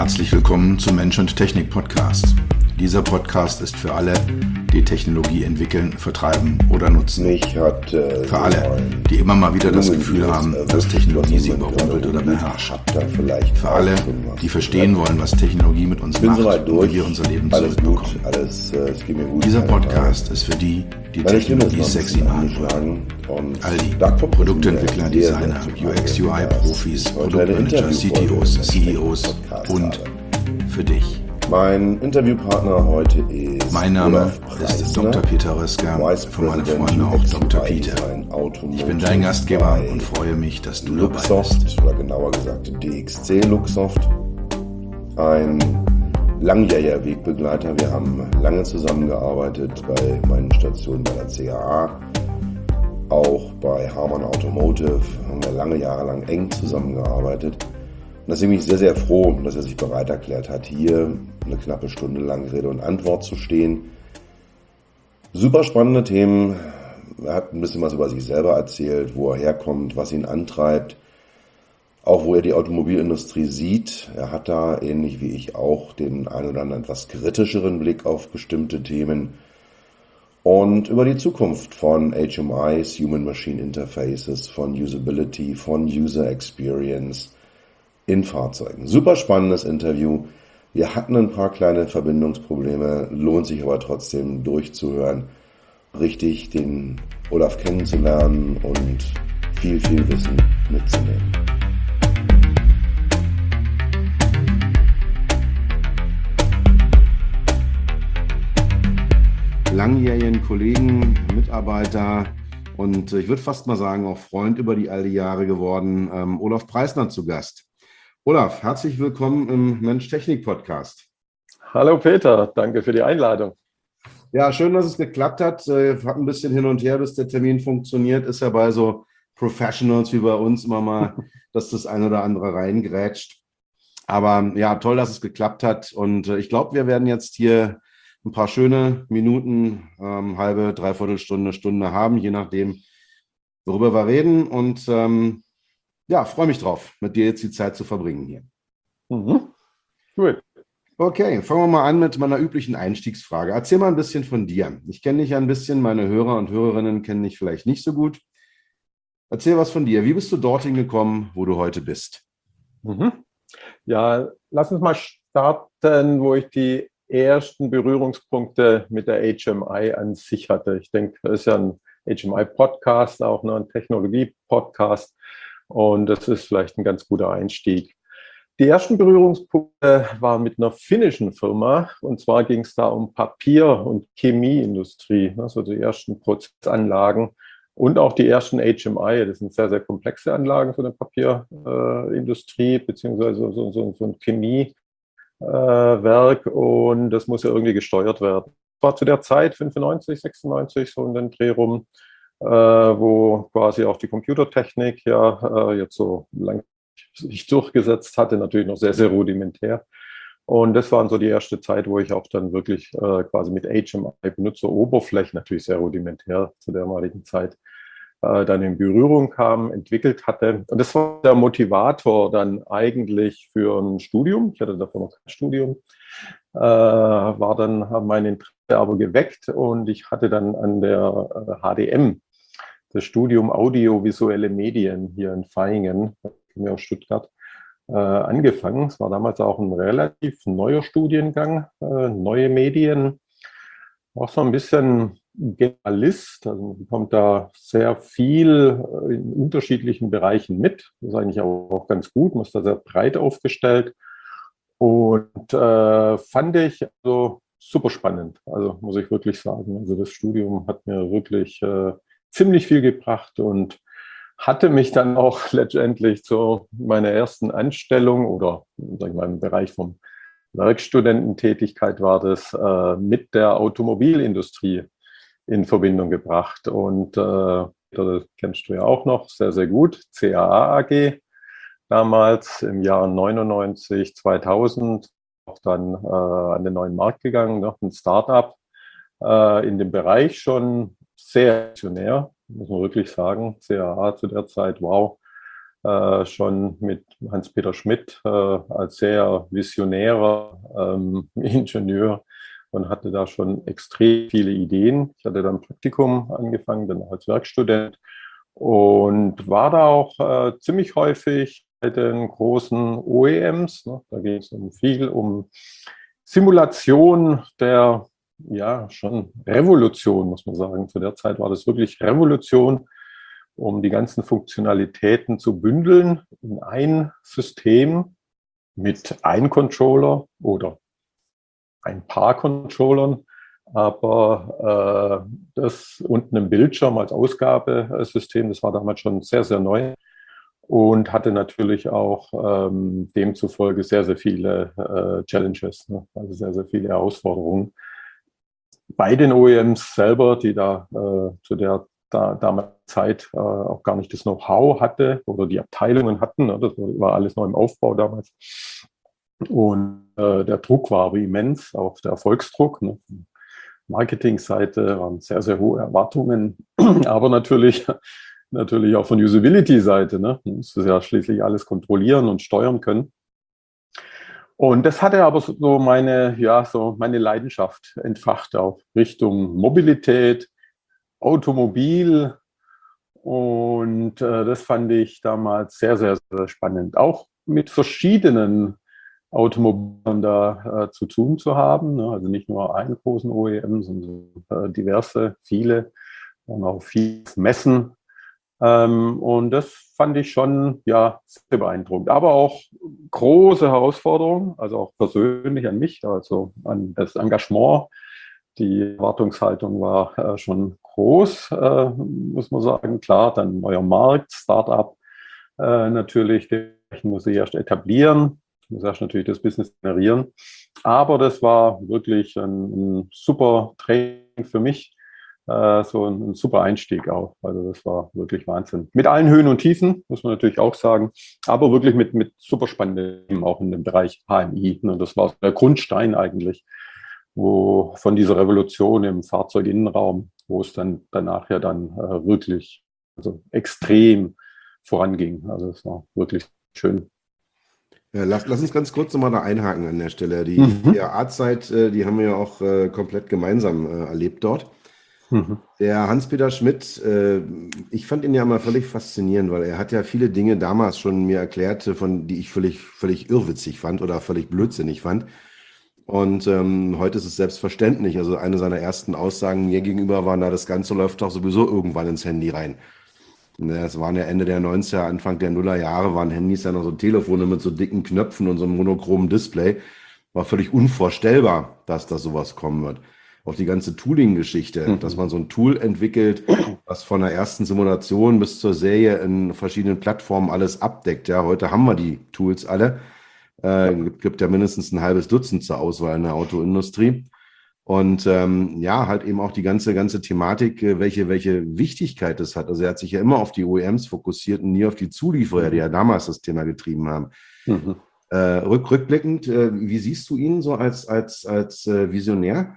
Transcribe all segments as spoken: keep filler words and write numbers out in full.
Herzlich willkommen zum Mensch und Technik Podcast. Dieser Podcast ist für alle, die Technologie entwickeln, vertreiben oder nutzen. Mich hat, äh, für alle, die immer mal wieder das Gefühl haben, dass Technologie sie überrumpelt oder beherrscht. Für alle, die verstehen wollen, was Technologie mit uns macht und wie wir unser Leben zurückbekommen. Alles, äh, es geht mir gut. Dieser Podcast ist für die, die Technologie sexy machen wollen. All die Produktentwickler, Designer, U X U I-Profis, Produktmanager, C T Os, C E Os und für dich. Mein Interviewpartner heute ist Mein Name ist Doktor Peter Röska, für meine Freunde auch Doktor Peter. Ich bin dein Gastgeber und freue mich, dass du dabei bist. Oder genauer gesagt D X C Luxoft. Ein langjähriger Wegbegleiter. Wir haben lange zusammengearbeitet bei meinen Stationen bei der C A A. Auch bei Harman Automotive haben wir lange Jahre lang eng zusammengearbeitet. Und deswegen bin ich sehr, sehr froh, dass er sich bereit erklärt hat, hier eine knappe Stunde lang Rede und Antwort zu stehen. Super spannende Themen. Er hat ein bisschen was über sich selber erzählt, wo er herkommt, was ihn antreibt, auch wo er die Automobilindustrie sieht. Er hat da, ähnlich wie ich auch, den ein oder anderen etwas kritischeren Blick auf bestimmte Themen und über die Zukunft von H M Is, Human-Machine Interfaces, von Usability, von User Experience in Fahrzeugen. Super spannendes Interview. Wir hatten ein paar kleine Verbindungsprobleme, lohnt sich aber trotzdem durchzuhören, richtig den Olaf kennenzulernen und viel, viel Wissen mitzunehmen. Langjährigen Kollegen, Mitarbeiter und ich würde fast mal sagen auch Freund über die all die Jahre geworden, ähm, Olaf Preisner zu Gast. Olaf, herzlich willkommen im Mensch-Technik-Podcast. Hallo Peter, danke für die Einladung. Ja, schön, dass es geklappt hat. Hat ein bisschen hin und her, bis der Termin funktioniert. Ist ja bei so Professionals wie bei uns immer mal, dass das ein oder andere reingrätscht. Aber ja, toll, dass es geklappt hat. Und ich glaube, wir werden jetzt hier ein paar schöne Minuten, ähm, halbe, dreiviertel Stunde, Stunde haben, je nachdem, worüber wir reden. Und ähm, ja, freue mich drauf, mit dir jetzt die Zeit zu verbringen hier. Mhm. Cool. Okay, fangen wir mal an mit meiner üblichen Einstiegsfrage. Erzähl mal ein bisschen von dir. Ich kenne dich ja ein bisschen, meine Hörer und Hörerinnen kennen dich vielleicht nicht so gut. Erzähl was von dir. Wie bist du dorthin gekommen, wo du heute bist? Mhm. Ja, lass uns mal starten, wo ich die ersten Berührungspunkte mit der H M I an sich hatte. Ich denke, das ist ja ein H M I-Podcast, auch noch ein Technologie-Podcast. Und das ist vielleicht ein ganz guter Einstieg. Die ersten Berührungspunkte waren mit einer finnischen Firma. Und zwar ging es da um Papier- und Chemieindustrie, also die ersten Prozessanlagen und auch die ersten H M I. Das sind sehr, sehr komplexe Anlagen für eine Papierindustrie, äh, beziehungsweise so, so, so ein Chemiewerk. Äh, und das muss ja irgendwie gesteuert werden. Das war zu der Zeit fünfundneunzig, sechsundneunzig, so in den Dreh rum. Äh, wo quasi auch die Computertechnik ja äh, jetzt so lang sich durchgesetzt hatte, natürlich noch sehr, sehr rudimentär. Und das war so die erste Zeit, wo ich auch dann wirklich äh, quasi mit H M I-Benutzeroberflächen, natürlich sehr rudimentär zu der damaligen Zeit, äh, dann in Berührung kam, entwickelt hatte. Und das war der Motivator dann eigentlich für ein Studium. Ich hatte davor noch kein Studium. Äh, war dann, haben mein Interesse aber geweckt und ich hatte dann an der äh, H D M das Studium Audiovisuelle Medien hier in Vaihingen, aus Stuttgart, äh, angefangen. Es war damals auch ein relativ neuer Studiengang, äh, neue Medien, auch so ein bisschen Generalist, also man bekommt da sehr viel in unterschiedlichen Bereichen mit. Das ist eigentlich auch ganz gut, man ist da sehr breit aufgestellt und äh, fand ich also super spannend, also muss ich wirklich sagen. Also das Studium hat mir wirklich äh, ziemlich viel gebracht und hatte mich dann auch letztendlich zu meiner ersten Anstellung oder sag ich mal, im Bereich von Werkstudententätigkeit war das äh, mit der Automobilindustrie in Verbindung gebracht. Und äh, das kennst du ja auch noch sehr, sehr gut, C A A A G, damals im Jahr neunundneunzig, zweitausend, auch dann äh, an den neuen Markt gegangen, ne, ein Startup äh, in dem Bereich schon sehr visionär, muss man wirklich sagen. C A A zu der Zeit, wow, äh, schon mit Hans-Peter Schmidt äh, als sehr visionärer ähm, Ingenieur und hatte da schon extrem viele Ideen. Ich hatte dann ein Praktikum angefangen, dann als Werkstudent und war da auch äh, ziemlich häufig bei den großen O E Ms. Ne? Da ging es um viel um Simulation der, ja, schon Revolution, muss man sagen. Zu der Zeit war das wirklich Revolution, um die ganzen Funktionalitäten zu bündeln in ein System mit einem Controller oder ein paar Controllern, aber äh, das und einem Bildschirm als Ausgabesystem, das war damals schon sehr, sehr neu und hatte natürlich auch ähm, demzufolge sehr, sehr viele äh, Challenges, ne? Also sehr, sehr viele Herausforderungen. Bei den O E Ms selber, die da äh, zu der da, damals Zeit äh, auch gar nicht das Know-how hatte oder die Abteilungen hatten, ne? Das war alles noch im Aufbau damals. Und äh, der Druck war aber immens, auch der Erfolgsdruck. Ne? Marketingseite waren sehr, sehr hohe Erwartungen, aber natürlich, natürlich auch von Usability-Seite. Ne? Man musste ja schließlich alles kontrollieren und steuern können. Und das hatte aber so meine, ja, so meine Leidenschaft entfacht auch Richtung Mobilität, Automobil. Und äh, das fand ich damals sehr, sehr, sehr spannend. Auch mit verschiedenen Automobilen da äh, zu tun zu haben. Ne? Also nicht nur einen großen O E M, sondern äh, diverse, viele und auch viele Messen. Ähm, und das fand ich schon ja, sehr beeindruckend. Aber auch große Herausforderungen, also auch persönlich an mich, also an das Engagement. Die Erwartungshaltung war äh, schon groß, äh, muss man sagen. Klar, dann neuer Markt, Start-up äh, natürlich, den muss ich erst etablieren. Ich muss erst natürlich das Business generieren. Aber das war wirklich ein, ein super Training für mich, äh, so ein, ein super Einstieg auch. Also das war wirklich Wahnsinn. Mit allen Höhen und Tiefen, muss man natürlich auch sagen, aber wirklich mit, mit super spannenden Themen auch in dem Bereich H M I. Ne? Das war der Grundstein eigentlich, wo von dieser Revolution im Fahrzeuginnenraum, wo es dann danach ja dann äh, wirklich also extrem voranging. Also es war wirklich schön. Ja, lass, lass uns ganz kurz nochmal da einhaken an der Stelle. Die Mhm. C A A-Zeit, äh, die haben wir ja auch äh, komplett gemeinsam äh, erlebt dort. Mhm. Der Hans-Peter Schmidt, äh, ich fand ihn ja immer völlig faszinierend, weil er hat ja viele Dinge damals schon mir erklärt, von die ich völlig, völlig irrwitzig fand oder völlig blödsinnig fand. Und ähm, heute ist es selbstverständlich. Also eine seiner ersten Aussagen mir gegenüber war, na, das Ganze läuft doch sowieso irgendwann ins Handy rein. Das waren ja Ende der neunziger, Anfang der Nuller Jahre, waren Handys ja noch so Telefone mit so dicken Knöpfen und so einem monochromen Display. War völlig unvorstellbar, dass da sowas kommen wird. Auch die ganze Tooling-Geschichte, Mhm. dass man so ein Tool entwickelt, was von der ersten Simulation bis zur Serie in verschiedenen Plattformen alles abdeckt. Ja, heute haben wir die Tools alle. Äh, gibt, gibt ja mindestens ein halbes Dutzend zur Auswahl in der Autoindustrie. Und ähm, ja, halt eben auch die ganze, ganze Thematik, äh, welche, welche Wichtigkeit das hat. Also er hat sich ja immer auf die O E Ms fokussiert und nie auf die Zulieferer, die ja damals das Thema getrieben haben. Mhm. Äh, rück, rückblickend, äh, wie siehst du ihn so als, als, als äh, Visionär?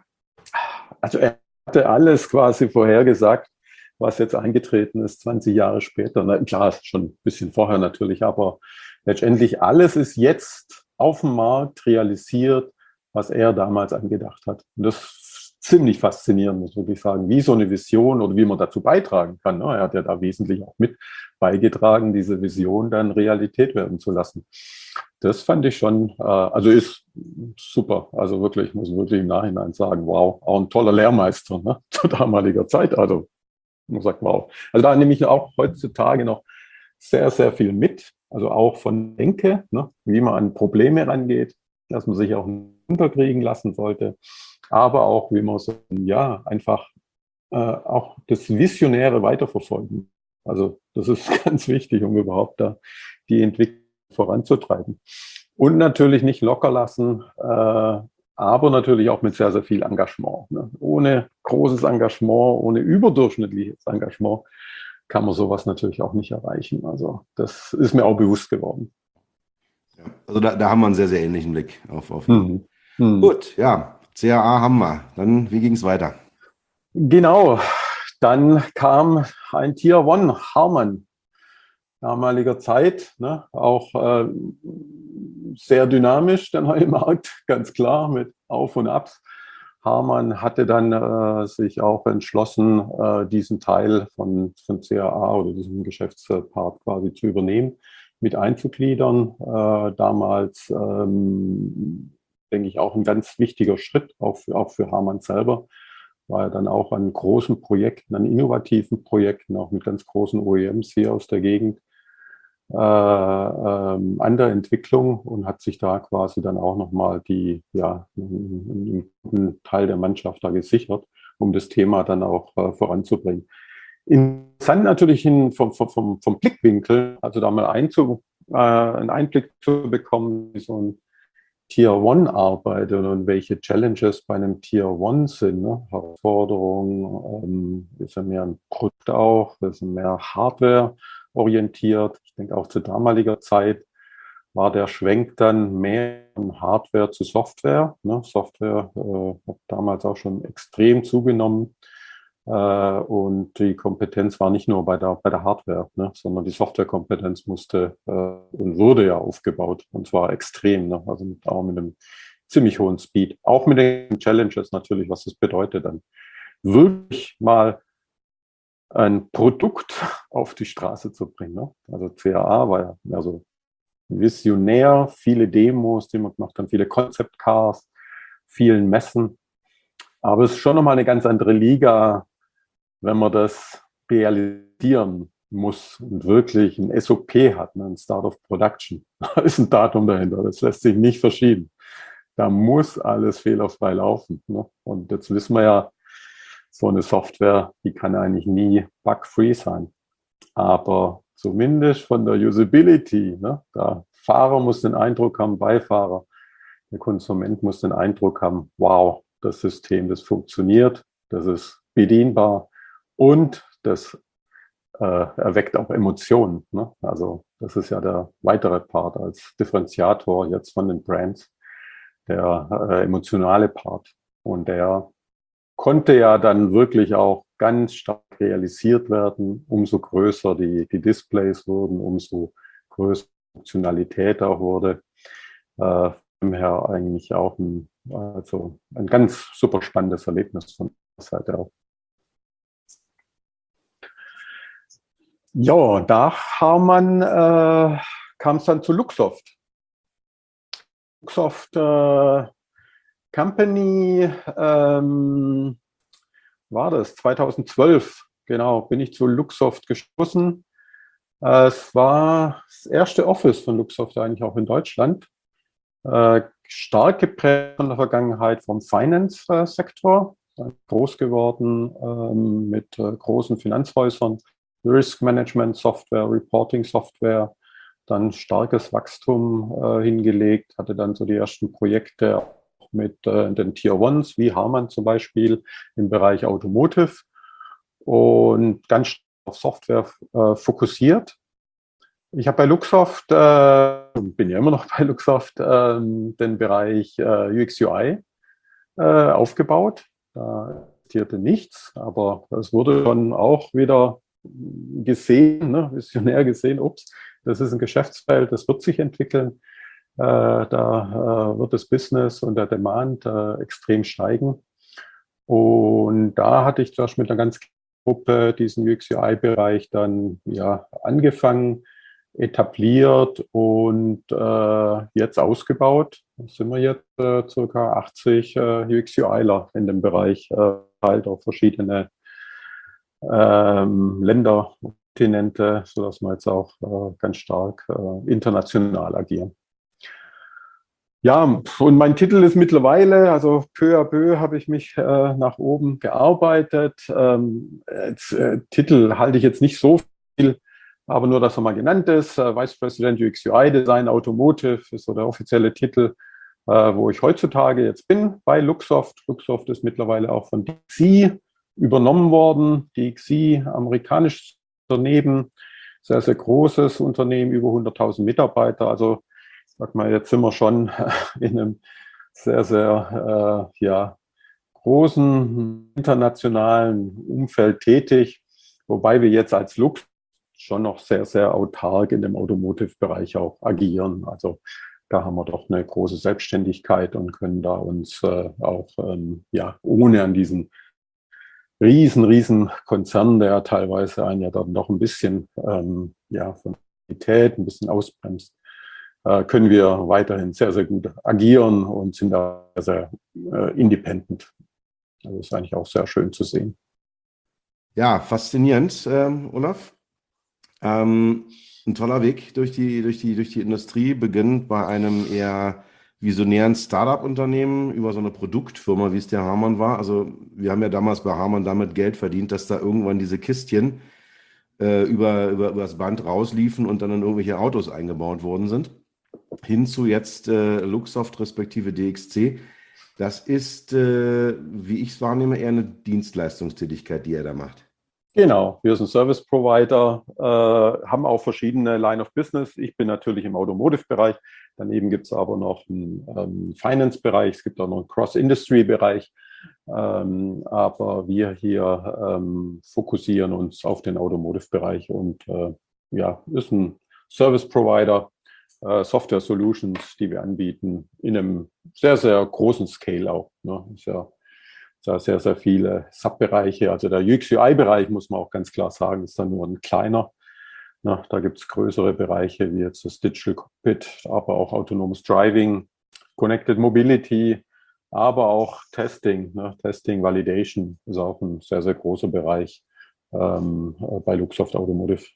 Also er hatte alles quasi vorhergesagt, was jetzt eingetreten ist, zwanzig Jahre später. Na, klar, schon ein bisschen vorher natürlich, aber letztendlich alles ist jetzt auf dem Markt realisiert, was er damals angedacht hat. Und das ist ziemlich faszinierend, muss ich wirklich sagen, wie so eine Vision oder wie man dazu beitragen kann. Er hat ja da wesentlich auch mit beigetragen, diese Vision dann Realität werden zu lassen. Das fand ich schon, also ist super. Also wirklich, muss ich wirklich im Nachhinein sagen, wow, auch ein toller Lehrmeister, ne, zu damaliger Zeit. Also man sagt, wow. Also da nehme ich auch heutzutage noch sehr, sehr viel mit. Also auch von Denke, ne, wie man an Probleme rangeht, dass man sich auch unterkriegen lassen sollte, aber auch, wie man so, ja, einfach äh, auch das Visionäre weiterverfolgen. Also das ist ganz wichtig, um überhaupt da die Entwicklung voranzutreiben. Und natürlich nicht locker lassen, äh, aber natürlich auch mit sehr, sehr viel Engagement. Ne? Ohne großes Engagement, ohne überdurchschnittliches Engagement kann man sowas natürlich auch nicht erreichen. Also das ist mir auch bewusst geworden. Ja, also da, da haben wir einen sehr, sehr ähnlichen Blick auf. auf Mhm. Mhm. Gut, ja, C A A haben wir. Dann, wie ging es weiter? Genau, dann kam ein Tier One Harman damaliger Zeit, ne? Auch äh, sehr dynamisch, der neue Markt, ganz klar, mit Auf und Abs. Harman hatte dann äh, sich auch entschlossen, äh, diesen Teil von, von C A A oder diesen Geschäftspart quasi zu übernehmen, mit einzugliedern. Äh, damals, ähm, denke ich, auch ein ganz wichtiger Schritt, auch für, auch für Harman selber, war er dann auch an großen Projekten, an innovativen Projekten, auch mit ganz großen O E Ms hier aus der Gegend, äh, ähm, an der Entwicklung und hat sich da quasi dann auch nochmal die, ja, einen guten Teil der Mannschaft da gesichert, um das Thema dann auch äh, voranzubringen. Interessant natürlich in, vom, vom, vom Blickwinkel, also da mal einzu, äh, einen Einblick zu bekommen, wie so ein Tier One arbeitet und welche Challenges bei einem Tier One sind. Ne? Herausforderungen, ähm, ist ja mehr ein Produkt auch, ist mehr Hardware orientiert. Ich denke auch zu damaliger Zeit war der Schwenk dann mehr von Hardware zu Software. Ne? Software äh, hat damals auch schon extrem zugenommen. Äh, und die Kompetenz war nicht nur bei der, bei der Hardware, ne? Sondern die Softwarekompetenz musste äh, und wurde ja aufgebaut. Und zwar extrem, ne? Also mit, auch mit einem ziemlich hohen Speed. Auch mit den Challenges natürlich, was das bedeutet dann. Wirklich mal ein Produkt auf die Straße zu bringen. Ne? Also C A A war ja mehr so visionär, viele Demos, die man gemacht haben, viele Concept Cars, vielen Messen. Aber es ist schon nochmal eine ganz andere Liga, wenn man das realisieren muss und wirklich ein S O P hat, ne, ein Start of Production. Da ist ein Datum dahinter, das lässt sich nicht verschieben. Da muss alles fehlerfrei laufen. Ne? Und jetzt wissen wir ja, so eine Software, die kann eigentlich nie bug-free sein. Aber zumindest von der Usability, ne, der Fahrer muss den Eindruck haben, Beifahrer, der Konsument muss den Eindruck haben, wow, das System, das funktioniert, das ist bedienbar und das äh, erweckt auch Emotionen. Ne? Also das ist ja der weitere Part als Differenziator jetzt von den Brands, der äh, emotionale Part. Und der konnte ja dann wirklich auch ganz stark realisiert werden. Umso größer die, die Displays wurden, umso größer die Funktionalität auch wurde. Äh, daher eigentlich auch ein, also ein ganz super spannendes Erlebnis von der Seite auch. Ja, nach Harman äh, kam es dann zu Luxoft. Luxoft äh, Company, ähm, war das zweitausendzwölf, genau, bin ich zu Luxoft gestoßen. Äh, es war das erste Office von Luxoft eigentlich auch in Deutschland. Äh, stark geprägt von der Vergangenheit vom Finance-Sektor, äh, groß geworden ähm, mit äh, großen Finanzhäusern, Risk Management Software, Reporting Software, dann starkes Wachstum äh, hingelegt, hatte dann so die ersten Projekte mit äh, den Tier Ones, wie Harman zum Beispiel im Bereich Automotive und ganz stark auf Software äh, fokussiert. Ich habe bei Luxoft, äh, bin ja immer noch bei Luxoft, äh, den Bereich äh, U X U I äh, aufgebaut. Da existierte nichts, aber es wurde schon auch wieder gesehen, ne, visionär gesehen, ups, das ist ein Geschäftsfeld, das wird sich entwickeln. Äh, da äh, wird das Business und der Demand äh, extrem steigen. Und da hatte ich zuerst mit einer ganz kleinen Gruppe diesen U X U I-Bereich dann ja angefangen, etabliert und äh, jetzt ausgebaut. Da sind wir jetzt äh, ca. achtzig äh, U X U Iler in dem Bereich, äh, halt auf verschiedene ähm, Länder, Kontinente, sodass wir jetzt auch äh, ganz stark äh, international agieren. Ja, und mein Titel ist mittlerweile, also peu à peu habe ich mich äh, nach oben gearbeitet. Ähm, jetzt, äh, Titel halte ich jetzt nicht so viel, aber nur, dass er mal genannt ist. Äh, Vice President U X U I Design Automotive ist so der offizielle Titel, äh, wo ich heutzutage jetzt bin bei Luxoft. Luxoft ist mittlerweile auch von D X C übernommen worden. D X C, amerikanisches Unternehmen, sehr, sehr großes Unternehmen, über hunderttausend Mitarbeiter. Also sag mal, jetzt sind wir schon in einem sehr, sehr äh, ja, großen internationalen Umfeld tätig, wobei wir jetzt als Lux schon noch sehr, sehr autark in dem Automotive-Bereich auch agieren. Also da haben wir doch eine große Selbstständigkeit und können da uns äh, auch ähm, ja, ohne an diesen riesen, riesen Konzern, der teilweise einen ja dann noch ein bisschen ähm, ja, von Qualität ein bisschen ausbremst, äh, können wir weiterhin sehr, sehr gut agieren und sind da sehr äh, independent. Also das ist eigentlich auch sehr schön zu sehen. Ja, faszinierend, ähm, Olaf. Ähm, ein toller Weg durch die, durch die, durch die Industrie, beginnt bei einem eher visionären Startup-Unternehmen über so eine Produktfirma, wie es der Harman war. Also wir haben ja damals bei Harman damit Geld verdient, dass da irgendwann diese Kistchen äh, über, über, über das Band rausliefen und dann in irgendwelche Autos eingebaut worden sind. Hin zu jetzt äh, Luxoft respektive D X C. Das ist, äh, wie ich es wahrnehme, eher eine Dienstleistungstätigkeit, die er da macht. Genau, wir sind Service Provider, äh, haben auch verschiedene Line of Business. Ich bin natürlich im Automotive-Bereich. Daneben gibt es aber noch einen ähm, Finance-Bereich, es gibt auch noch einen Cross-Industry-Bereich. Ähm, aber wir hier ähm, fokussieren uns auf den Automotive-Bereich und äh, ja, ist ein Service Provider, äh, Software Solutions, die wir anbieten, in einem sehr, sehr großen Scale auch. Ne? Ist ja da sehr, sehr viele Subbereiche. Also der U X U I-Bereich, muss man auch ganz klar sagen, ist dann nur ein kleiner. Na, da gibt es größere Bereiche wie jetzt das Digital Cockpit, aber auch autonomes Driving, Connected Mobility, aber auch Testing. Ne? Testing, Validation ist auch ein sehr, sehr großer Bereich ähm, bei Luxoft Automotive.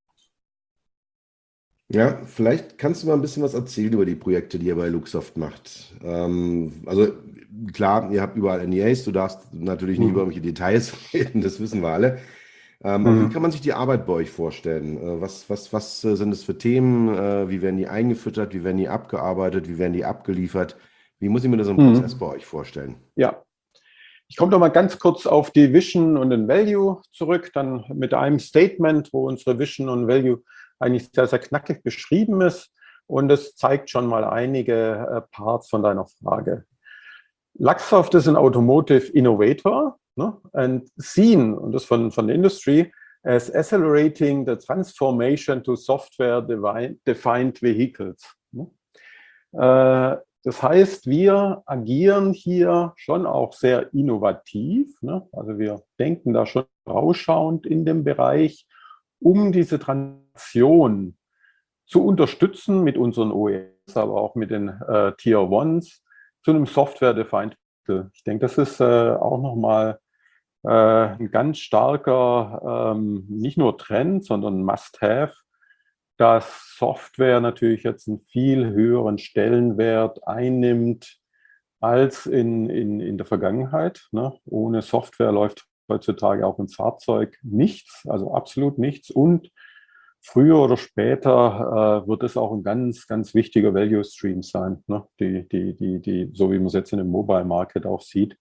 Ja, vielleicht kannst du mal ein bisschen was erzählen über die Projekte, die ihr bei Luxoft macht. Ähm, also klar, ihr habt überall N D As, du darfst natürlich nicht Mhm. über irgendwelche Details reden, das wissen wir alle. Ähm, aber wie Mhm. kann man sich die Arbeit bei euch vorstellen? Äh, was, was, was äh, sind es für Themen? Äh, wie werden die eingefüttert? Wie werden die abgearbeitet? Wie werden die abgeliefert? Wie muss ich mir das im Prozess bei Mhm. euch vorstellen? Ja, ich komme noch mal ganz kurz auf die Vision und den Value zurück, dann mit einem Statement, wo unsere Vision und Value eigentlich sehr, sehr knackig beschrieben ist. Und es zeigt schon mal einige äh, Parts von deiner Frage. Luxoft ist ein Automotive Innovator, ne, and seen, und das von, von der Industry, as accelerating the transformation to software-defined vehicles. Ne. Äh, Das heißt, wir agieren hier schon auch sehr innovativ. Ne? Also wir denken da schon vorausschauend in dem Bereich, um diese Transition zu unterstützen mit unseren O E Ms, aber auch mit den äh, Tier Ones zu einem Software-Defined Vehicle. Ich denke, das ist äh, auch nochmal äh, ein ganz starker, ähm, nicht nur Trend, sondern Must-Have, dass Software natürlich jetzt einen viel höheren Stellenwert einnimmt als in, in, in der Vergangenheit. Ne? Ohne Software läuft heutzutage auch im Fahrzeug nichts, also absolut nichts. Und früher oder später äh, wird es auch ein ganz, ganz wichtiger Value Stream sein, ne? die, die, die, die, so wie man es jetzt in dem Mobile Market auch sieht.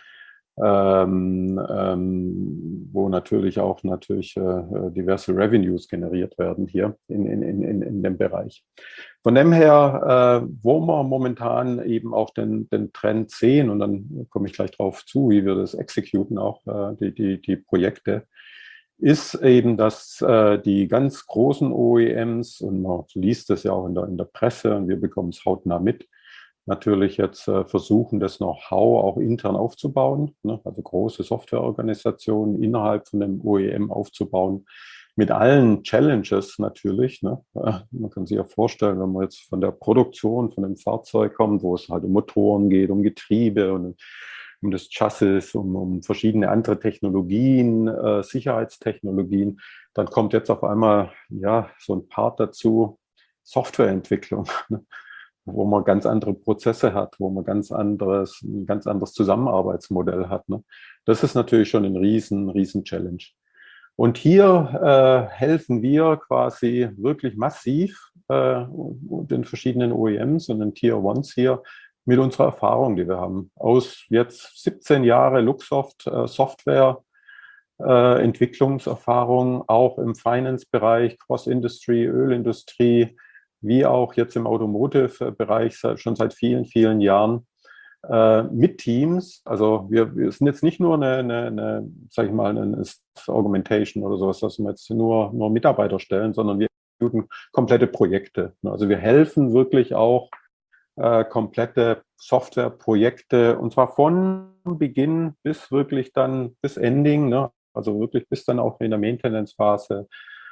Ähm, ähm, wo natürlich auch natürlich äh, diverse Revenues generiert werden hier in, in, in, in dem Bereich. Von dem her, äh, wo wir momentan eben auch den, den Trend sehen, und dann komme ich gleich drauf zu, wie wir das exekuten, auch äh, die, die, die Projekte, ist eben, dass äh, die ganz großen O E Ms, und man liest das ja auch in der, in der Presse und wir bekommen es hautnah mit, natürlich jetzt äh, versuchen, das Know-how auch intern aufzubauen, ne? Also große Softwareorganisationen innerhalb von dem O E M aufzubauen, mit allen Challenges natürlich. Ne? Äh, man kann sich ja vorstellen, wenn man jetzt von der Produktion von dem Fahrzeug kommt, wo es halt um Motoren geht, um Getriebe und um das Chassis, um, um verschiedene andere Technologien, äh, Sicherheitstechnologien, dann kommt jetzt auf einmal ja so ein Part dazu, Softwareentwicklung. Ne? Wo man ganz andere Prozesse hat, wo man ganz anderes, ein ganz anderes Zusammenarbeitsmodell hat. Ne? Das ist natürlich schon ein riesen, riesen Challenge. Und hier äh, helfen wir quasi wirklich massiv äh, den verschiedenen O E Ms und den Tier Ones hier mit unserer Erfahrung, die wir haben. Aus jetzt siebzehn Jahre Luxoft äh, Software äh, Entwicklungserfahrung, auch im Finance-Bereich, Cross-Industry, Ölindustrie, wie auch jetzt im Automotive-Bereich schon seit vielen, vielen Jahren, äh, mit Teams. Also wir, wir sind jetzt nicht nur eine, eine, eine sag ich mal, eine Augmentation oder sowas, dass wir jetzt nur, nur Mitarbeiter stellen, sondern wir exekutieren komplette Projekte. Also wir helfen wirklich auch äh, komplette Softwareprojekte, und zwar von Beginn bis wirklich dann bis Ending, ne? Also wirklich bis dann auch in der Maintenance-Phase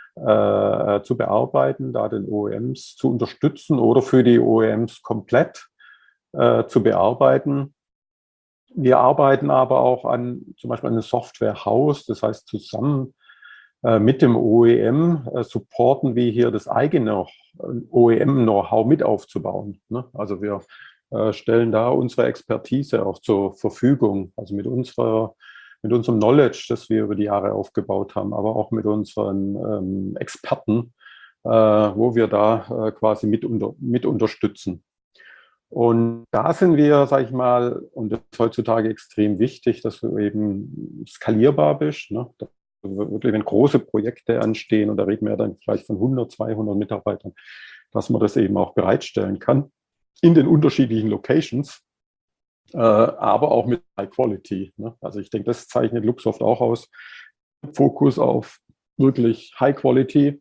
äh, zu bearbeiten, da den O E Ms zu unterstützen oder für die O E Ms komplett äh, zu bearbeiten. Wir arbeiten aber auch an zum Beispiel an einem Softwarehaus, das heißt zusammen äh, mit dem O E M äh, supporten wir hier das eigene O E M-Know-how mit aufzubauen. Ne? Also wir äh, stellen da unsere Expertise auch zur Verfügung, also mit unserer mit unserem Knowledge, das wir über die Jahre aufgebaut haben, aber auch mit unseren ähm, Experten, äh, wo wir da äh, quasi mit, unter, mit unterstützen. Und da sind wir, sage ich mal, und das ist heutzutage extrem wichtig, dass du eben skalierbar bist. Ne? Dass wirklich, wenn große Projekte anstehen, und da reden wir dann vielleicht von hundert, zweihundert Mitarbeitern, dass man das eben auch bereitstellen kann in den unterschiedlichen Locations, äh, aber auch mit High Quality. Ne? Also ich denke, das zeichnet Luxoft auch aus. Fokus auf wirklich High Quality.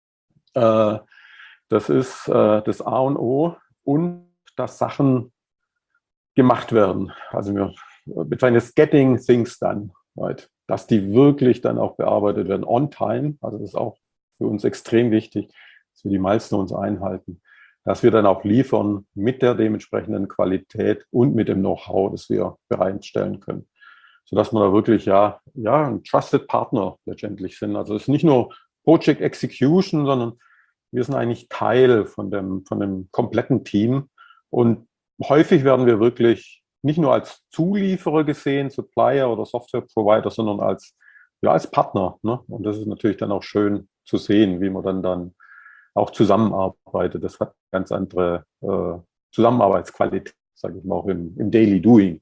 Äh, das ist äh, das A und O, und dass Sachen gemacht werden. Also wir bezeichnen es Getting Things Done, right? Dass die wirklich dann auch bearbeitet werden on time. Also das ist auch für uns extrem wichtig, dass wir die Milestones einhalten, dass wir dann auch liefern mit der dementsprechenden Qualität und mit dem Know-how, das wir bereitstellen können, sodass wir da wirklich ja, ja ein Trusted Partner letztendlich sind. Also es ist nicht nur Project Execution, sondern wir sind eigentlich Teil von dem, von dem kompletten Team. Und häufig werden wir wirklich nicht nur als Zulieferer gesehen, Supplier oder Software-Provider, sondern als, ja, als Partner. Ne? Und das ist natürlich dann auch schön zu sehen, wie man dann, dann auch zusammenarbeitet. Das hat ganz andere äh, Zusammenarbeitsqualität, sage ich mal, auch im, im Daily Doing.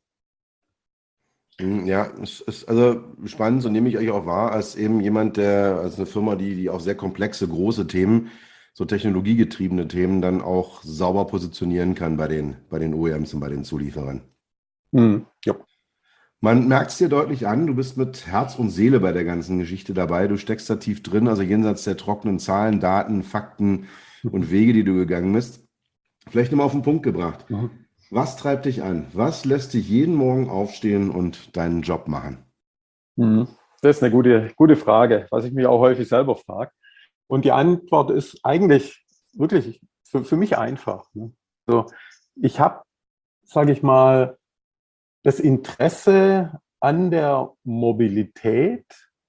Ja, es ist also spannend, so nehme ich euch auch wahr, als eben jemand, der, als eine Firma, die, die auch sehr komplexe, große Themen, so technologiegetriebene Themen dann auch sauber positionieren kann bei den, bei den O E Ms und bei den Zulieferern. Mhm. Ja. Man merkt es dir deutlich an, du bist mit Herz und Seele bei der ganzen Geschichte dabei. Du steckst da tief drin, also jenseits der trockenen Zahlen, Daten, Fakten und Wege, die du gegangen bist. Vielleicht nochmal auf den Punkt gebracht. Mhm. Was treibt dich an? Was lässt dich jeden Morgen aufstehen und deinen Job machen? Mhm. Das ist eine gute, gute Frage, was ich mich auch häufig selber frage. Und die Antwort ist eigentlich wirklich für, für mich einfach. Ne? Also ich habe, sage ich mal, das Interesse an der Mobilität,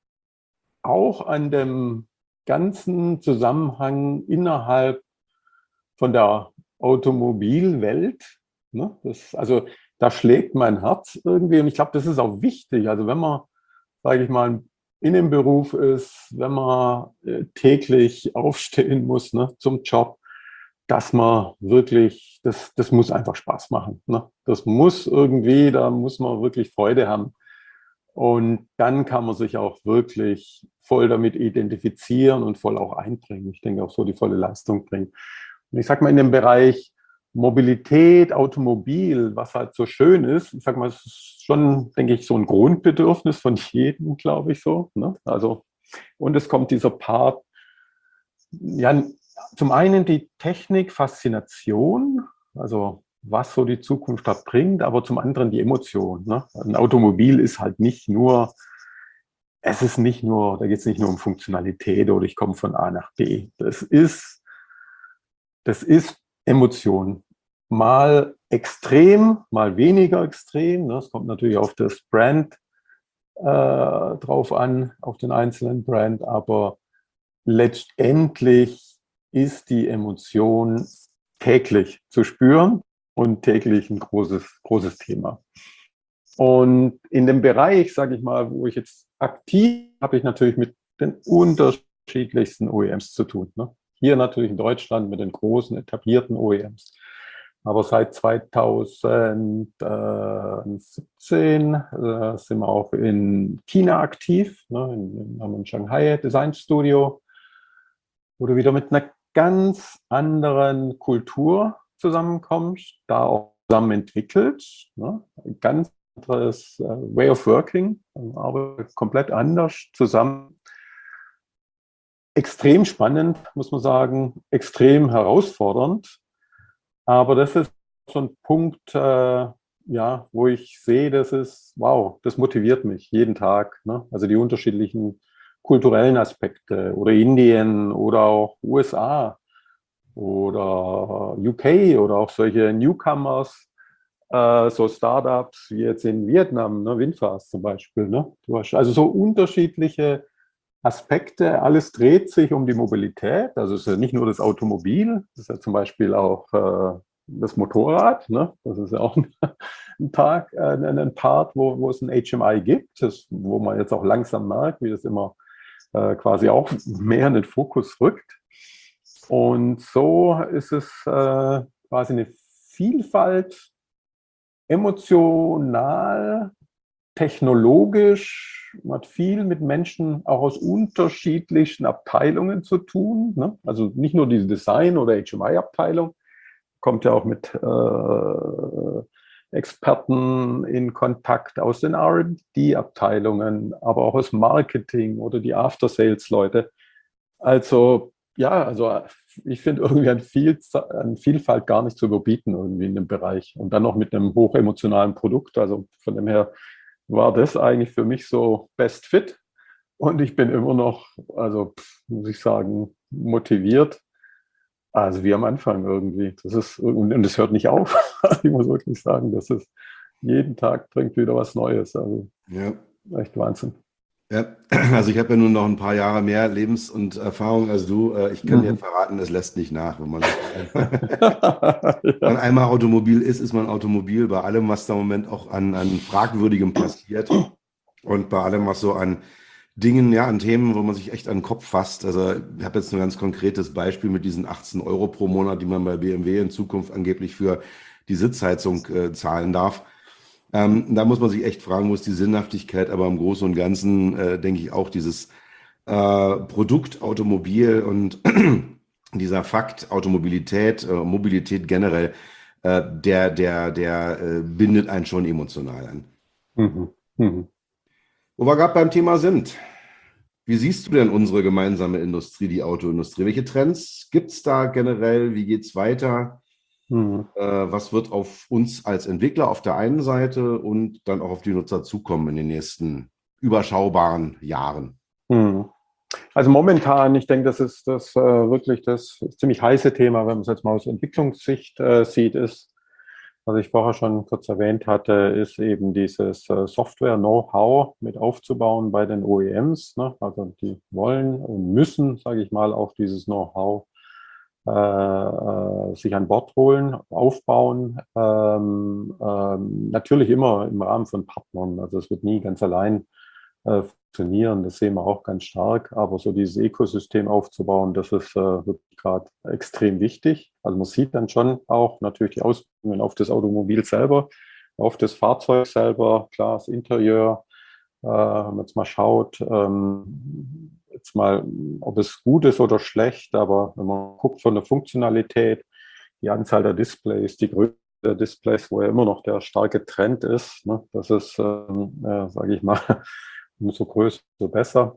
auch an dem ganzen Zusammenhang innerhalb von der Automobilwelt. Ne? Das, also da schlägt mein Herz irgendwie, und ich glaube, das ist auch wichtig. Also wenn man, sage ich mal, in dem Beruf ist, wenn man äh, täglich aufstehen muss, ne, zum Job, dass man wirklich, das, das muss einfach Spaß machen. Ne? Das muss irgendwie, da muss man wirklich Freude haben. Und dann kann man sich auch wirklich voll damit identifizieren und voll auch einbringen. Ich denke auch so die volle Leistung bringen. Und ich sage mal, in dem Bereich Mobilität, Automobil, was halt so schön ist, ich sage mal, es ist schon, denke ich, so ein Grundbedürfnis von jedem, glaube ich so. Ne? Also, und es kommt dieser Part, ja, zum einen die Technik, Faszination, also was so die Zukunft da bringt, aber zum anderen die Emotion. Ne? Ein Automobil ist halt nicht nur, es ist nicht nur, da geht es nicht nur um Funktionalität oder ich komme von A nach B. Das ist, das ist Emotion. Mal extrem, mal weniger extrem. Ne? Es kommt natürlich auf das Brand äh, drauf an, auf den einzelnen Brand, aber letztendlich ist die Emotion täglich zu spüren und täglich ein großes, großes Thema. Und in dem Bereich, sage ich mal, wo ich jetzt aktiv, habe ich natürlich mit den unterschiedlichsten O E Ms zu tun. Ne? Hier natürlich in Deutschland mit den großen etablierten O E Ms. Aber seit zweitausendsiebzehn äh, sind wir auch in China aktiv. Ne? In, haben wir in Shanghai Design Studio, wo du wieder mit einer ganz anderen Kultur zusammenkommst, da auch zusammen entwickelt. Ne? Ein ganz anderes äh, Way of Working, aber komplett anders zusammen. Extrem spannend, muss man sagen, extrem herausfordernd. Aber das ist so ein Punkt, äh, ja, wo ich sehe, das ist, wow, das motiviert mich jeden Tag. Ne? Also die unterschiedlichen kulturellen Aspekte oder Indien oder auch U S A oder U K oder auch solche Newcomers, äh, so Startups wie jetzt in Vietnam, ne, Winfast zum Beispiel. Ne? Du hast also so unterschiedliche Aspekte. Alles dreht sich um die Mobilität. Also es ist ja nicht nur das Automobil, es ist ja zum Beispiel auch äh, das Motorrad. Ne? Das ist ja auch ein, ein Tag, äh, ein Part, wo, wo es ein H M I gibt, das, wo man jetzt auch langsam merkt, wie das immer äh, quasi auch mehr in den Fokus rückt. Und so ist es äh, quasi eine Vielfalt, emotional, technologisch, man hat viel mit Menschen auch aus unterschiedlichen Abteilungen zu tun. Ne? Also nicht nur die Design- oder H M I-Abteilung, kommt ja auch mit äh, Experten in Kontakt aus den R und D-Abteilungen, aber auch aus Marketing oder die After-Sales-Leute. Also ja, also ich finde irgendwie an, Viel an Vielfalt gar nicht zu überbieten irgendwie in dem Bereich. Und dann noch mit einem hochemotionalen Produkt. Also von dem her war das eigentlich für mich so Best Fit. Und ich bin immer noch, also muss ich sagen, motiviert. Also wie am Anfang irgendwie. Das ist, und das hört nicht auf. Ich muss wirklich sagen, das ist jeden Tag bringt wieder was Neues. Also Ja. echt Wahnsinn. Ja, also ich habe ja nun noch ein paar Jahre mehr Lebens- und Erfahrung als du. Äh, Ich kann dir Mhm. verraten, es lässt nicht nach. Wenn man, Ja. wenn man einmal Automobil ist, ist man Automobil bei allem, was da im Moment auch an, an Fragwürdigem passiert und bei allem, was so an Dingen, ja, an Themen, wo man sich echt an den Kopf fasst. Also ich habe jetzt ein ganz konkretes Beispiel mit diesen achtzehn Euro pro Monat, die man bei B M W in Zukunft angeblich für die Sitzheizung äh, zahlen darf. Ähm, da muss man sich echt fragen, wo ist die Sinnhaftigkeit, aber im Großen und Ganzen äh, denke ich auch dieses äh, Produkt Automobil und dieser Fakt Automobilität, äh, Mobilität generell, äh, der, der, der äh, bindet einen schon emotional an. Mhm. Mhm. Wo wir gerade beim Thema sind, wie siehst du denn unsere gemeinsame Industrie, die Autoindustrie? Welche Trends gibt es da generell? Wie geht es weiter? Mhm. Äh, was wird auf uns als Entwickler auf der einen Seite und dann auch auf die Nutzer zukommen in den nächsten überschaubaren Jahren? Mhm. Also momentan, ich denke, das ist das äh, wirklich das ziemlich heiße Thema, wenn man es jetzt mal aus Entwicklungssicht äh, sieht, ist, was ich vorher schon kurz erwähnt hatte, ist eben dieses äh, Software-Know-how mit aufzubauen bei den O E Ms. Ne? Also die wollen und müssen, sage ich mal, auch dieses Know-how äh, äh, sich an Bord holen, aufbauen. Ähm, ähm, natürlich immer im Rahmen von Partnern. Also es wird nie ganz allein äh, funktionieren. Das sehen wir auch ganz stark. Aber so dieses Ökosystem aufzubauen, das ist äh, wirklich gerade extrem wichtig. Also man sieht dann schon auch natürlich die Auswirkungen auf das Automobil selber, auf das Fahrzeug selber, klar, das Interieur. Äh, wenn man jetzt mal schaut, ähm, jetzt mal, ob es gut ist oder schlecht, aber wenn man guckt von der Funktionalität, die Anzahl der Displays, die Größe der Displays, wo ja immer noch der starke Trend ist, ne, das ist, ähm, äh, sage ich mal, umso größer, umso besser.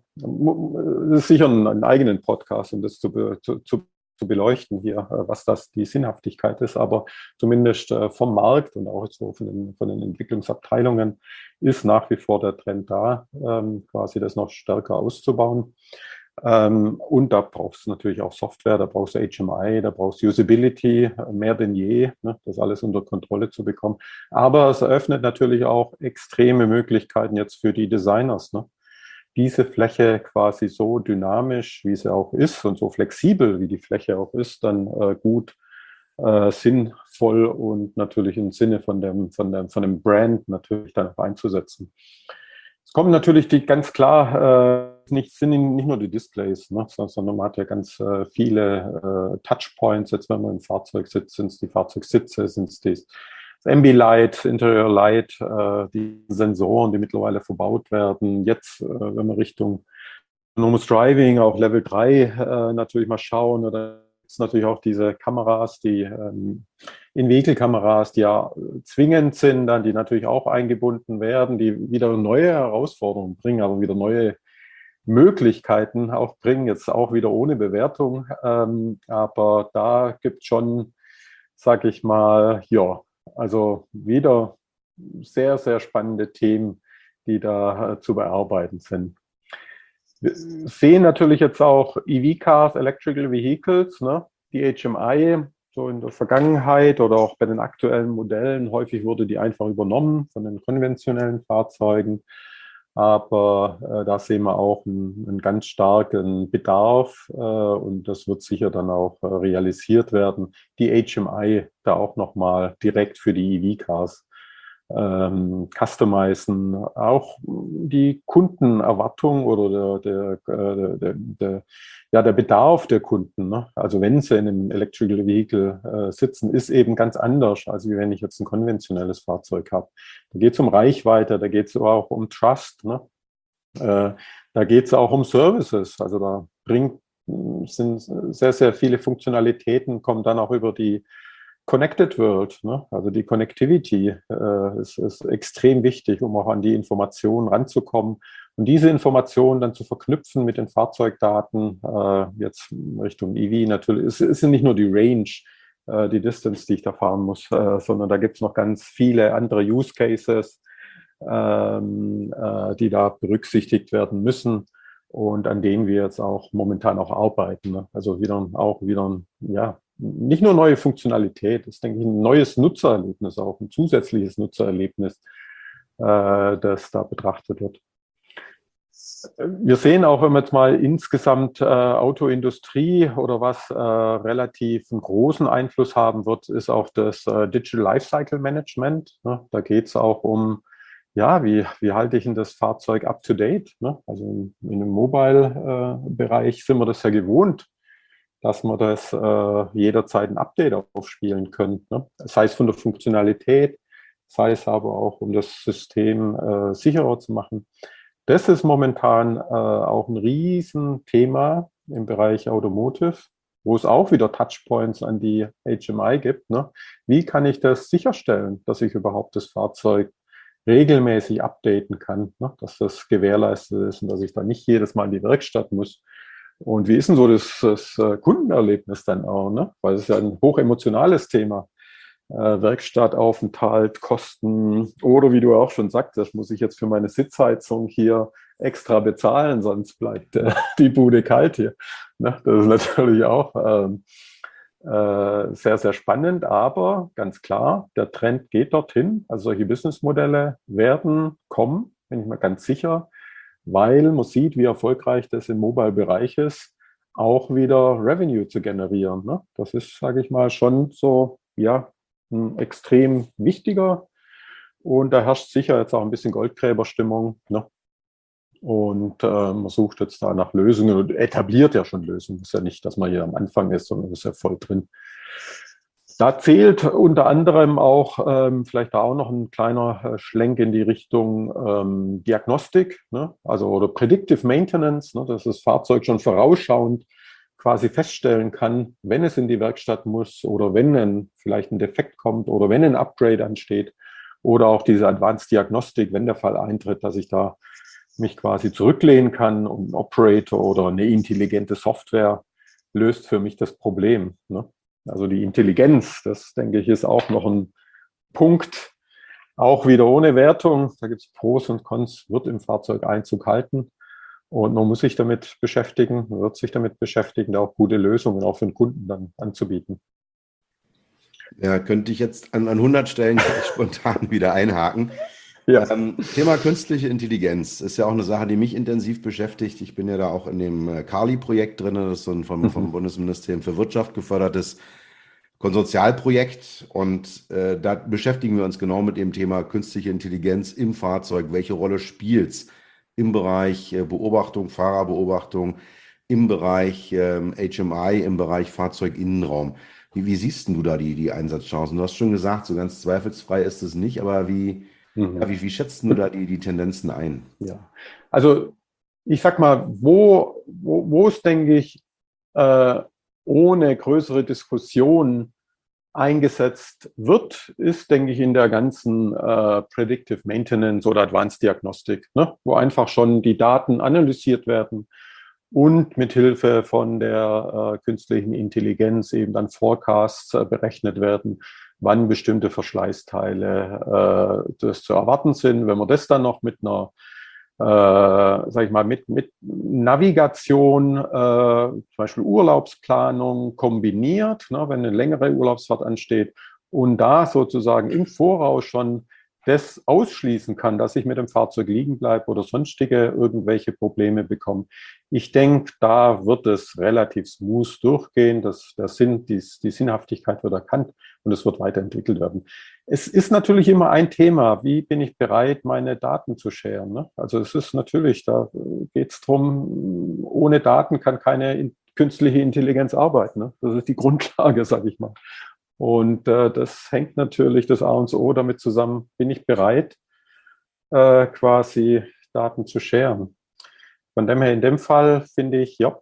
Es ist sicher ein, ein eigenen Podcast, um das zu, be, zu, zu, zu beleuchten hier, was das die Sinnhaftigkeit ist. Aber zumindest äh, vom Markt und auch so von den, von den Entwicklungsabteilungen ist nach wie vor der Trend da, ähm, quasi das noch stärker auszubauen. Ähm, und da brauchst du natürlich auch Software, da brauchst du H M I, da brauchst du Usability, mehr denn je, ne, das alles unter Kontrolle zu bekommen. Aber es eröffnet natürlich auch extreme Möglichkeiten jetzt für die Designers, ne, diese Fläche quasi so dynamisch, wie sie auch ist und so flexibel, wie die Fläche auch ist, dann äh, gut, äh, sinnvoll und natürlich im Sinne von dem, von dem, von dem Brand natürlich dann auch einzusetzen. Es kommen natürlich die ganz klar, äh, nicht, sind nicht nur die Displays, ne, sondern man hat ja ganz äh, viele äh, Touchpoints. Jetzt, wenn man im Fahrzeug sitzt, sind es die Fahrzeugsitze, sind es das Ambilight, Interior Light, äh, die Sensoren, die mittlerweile verbaut werden. Jetzt, äh, wenn wir Richtung Autonomous Driving, auch Level drei äh, natürlich mal schauen, oder gibt es natürlich auch diese Kameras, die ähm, In-Vehicle-Kameras, die ja zwingend sind, dann die natürlich auch eingebunden werden, die wieder neue Herausforderungen bringen, aber wieder neue Möglichkeiten auch bringen, jetzt auch wieder ohne Bewertung. Ähm, aber da gibt es schon, sag ich mal, ja, also wieder sehr, sehr spannende Themen, die da äh, zu bearbeiten sind. Wir sehen natürlich jetzt auch E V-Cars, Electrical Vehicles, ne? Die H M I, so in der Vergangenheit oder auch bei den aktuellen Modellen, häufig wurde die einfach übernommen von den konventionellen Fahrzeugen. Aber äh, da sehen wir auch einen, einen ganz starken Bedarf äh, und das wird sicher dann auch äh, realisiert werden, die H M I da auch nochmal direkt für die E V-Cars ähm, customizen, auch die Kundenerwartung oder der, der, der, der, ja, der Bedarf der Kunden, ne? Also wenn sie in einem Electrical Vehicle äh, sitzen, ist eben ganz anders, als wenn ich jetzt ein konventionelles Fahrzeug habe. Da geht es um Reichweite, da geht es auch um Trust, ne? Äh, da geht es auch um Services, also da bringt, sind sehr, sehr viele Funktionalitäten, kommen dann auch über die Connected World, ne? Also die Connectivity äh, ist, ist extrem wichtig, um auch an die Informationen ranzukommen und diese Informationen dann zu verknüpfen mit den Fahrzeugdaten, äh, jetzt Richtung E V natürlich. Es ist nicht nur die Range, äh, die Distance, die ich da fahren muss, äh, sondern da gibt es noch ganz viele andere Use Cases, ähm, äh, die da berücksichtigt werden müssen und an denen wir jetzt auch momentan auch arbeiten, ne? Also wieder auch wieder, ja, nicht nur neue Funktionalität, das ist, denke ich, ein neues Nutzererlebnis, auch ein zusätzliches Nutzererlebnis, äh, das da betrachtet wird. Wir sehen auch, wenn wir jetzt mal insgesamt äh, Autoindustrie oder was äh, relativ einen großen Einfluss haben wird, ist auch das äh, Digital Lifecycle Management, ne? Da geht es auch um, ja, wie, wie halte ich denn das Fahrzeug up to date, ne? Also in, in dem Mobile-Bereich äh, sind wir das ja gewohnt, dass wir das äh, jederzeit ein Update aufspielen können, ne? Sei es von der Funktionalität, sei es aber auch, um das System äh, sicherer zu machen. Das ist momentan äh, auch ein Riesenthema im Bereich Automotive, wo es auch wieder Touchpoints an die H M I gibt, ne? Wie kann ich das sicherstellen, dass ich überhaupt das Fahrzeug regelmäßig updaten kann, ne? Dass das gewährleistet ist und dass ich da nicht jedes Mal in die Werkstatt muss. Und wie ist denn so das, das Kundenerlebnis dann auch, ne? Weil es ist ja ein hochemotionales Thema. Äh, Werkstattaufenthalt, Kosten oder wie du auch schon sagtest, muss ich jetzt für meine Sitzheizung hier extra bezahlen, sonst bleibt äh, die Bude kalt hier. Ne? Das ist natürlich auch ähm, äh, sehr, sehr spannend, aber ganz klar, der Trend geht dorthin. Also solche Businessmodelle werden kommen, bin ich mir ganz sicher, weil man sieht, wie erfolgreich das im Mobile-Bereich ist, auch wieder Revenue zu generieren. Ne? Das ist, sage ich mal, schon so, ja, ein extrem wichtiger und da herrscht sicher jetzt auch ein bisschen Goldgräberstimmung, ne? Und äh, man sucht jetzt da nach Lösungen und etabliert ja schon Lösungen. Das ist ja nicht, dass man hier am Anfang ist, sondern ist ja voll drin. Da zählt unter anderem auch ähm, vielleicht da auch noch ein kleiner äh, Schlenk in die Richtung ähm, Diagnostik, ne? Also oder Predictive Maintenance, ne? Dass das Fahrzeug schon vorausschauend quasi feststellen kann, wenn es in die Werkstatt muss oder wenn ein, vielleicht ein Defekt kommt oder wenn ein Upgrade ansteht oder auch diese Advanced Diagnostik, wenn der Fall eintritt, dass ich da mich quasi zurücklehnen kann und ein Operator oder eine intelligente Software löst für mich das Problem, ne? Also die Intelligenz, das denke ich, ist auch noch ein Punkt, auch wieder ohne Wertung. Da gibt es Pros und Cons, wird im Fahrzeug Einzug halten. Und man muss sich damit beschäftigen, man wird sich damit beschäftigen, da auch gute Lösungen auch für den Kunden dann anzubieten. Ja, könnte ich jetzt an, an hundert Stellen spontan wieder einhaken. Ja. Ähm, Thema künstliche Intelligenz ist ja auch eine Sache, die mich intensiv beschäftigt. Ich bin ja da auch in dem äh, CARLI-Projekt drin, das ist so ein vom, mhm. vom Bundesministerium für Wirtschaft gefördertes Konsortialprojekt. Und äh, da beschäftigen wir uns genau mit dem Thema künstliche Intelligenz im Fahrzeug. Welche Rolle spielt es im Bereich äh, Beobachtung, Fahrerbeobachtung, im Bereich ähm, H M I, im Bereich Fahrzeuginnenraum? Wie, wie siehst du da die, die Einsatzchancen? Du hast schon gesagt, so ganz zweifelsfrei ist es nicht, aber wie, mhm. ja, wie, wie schätzt du da die, die Tendenzen ein? Ja, also ich sag mal, wo, wo, wo es, denke ich, äh, ohne größere Diskussion eingesetzt wird, ist, denke ich, in der ganzen äh, Predictive Maintenance oder Advanced Diagnostik, ne? Wo einfach schon die Daten analysiert werden und mithilfe von der äh, künstlichen Intelligenz eben dann Forecasts äh, berechnet werden, wann bestimmte Verschleißteile äh, das zu erwarten sind. Wenn man das dann noch mit einer Äh, sag ich mal, mit, mit Navigation, äh, zum Beispiel Urlaubsplanung kombiniert, ne, wenn eine längere Urlaubsfahrt ansteht und da sozusagen im Voraus schon das ausschließen kann, dass ich mit dem Fahrzeug liegen bleibe oder sonstige irgendwelche Probleme bekomme. Ich denke, da wird es relativ smooth durchgehen. Das, der Sinn, die, die Sinnhaftigkeit wird erkannt und es wird weiterentwickelt werden. Es ist natürlich immer ein Thema, wie bin ich bereit, meine Daten zu sharen, ne? Also es ist natürlich, da geht es darum, ohne Daten kann keine künstliche Intelligenz arbeiten, ne? Das ist die Grundlage, sage ich mal. Und äh, das hängt natürlich das A und O damit zusammen, bin ich bereit, äh, quasi Daten zu sharen. Von dem her, in dem Fall finde ich, ja,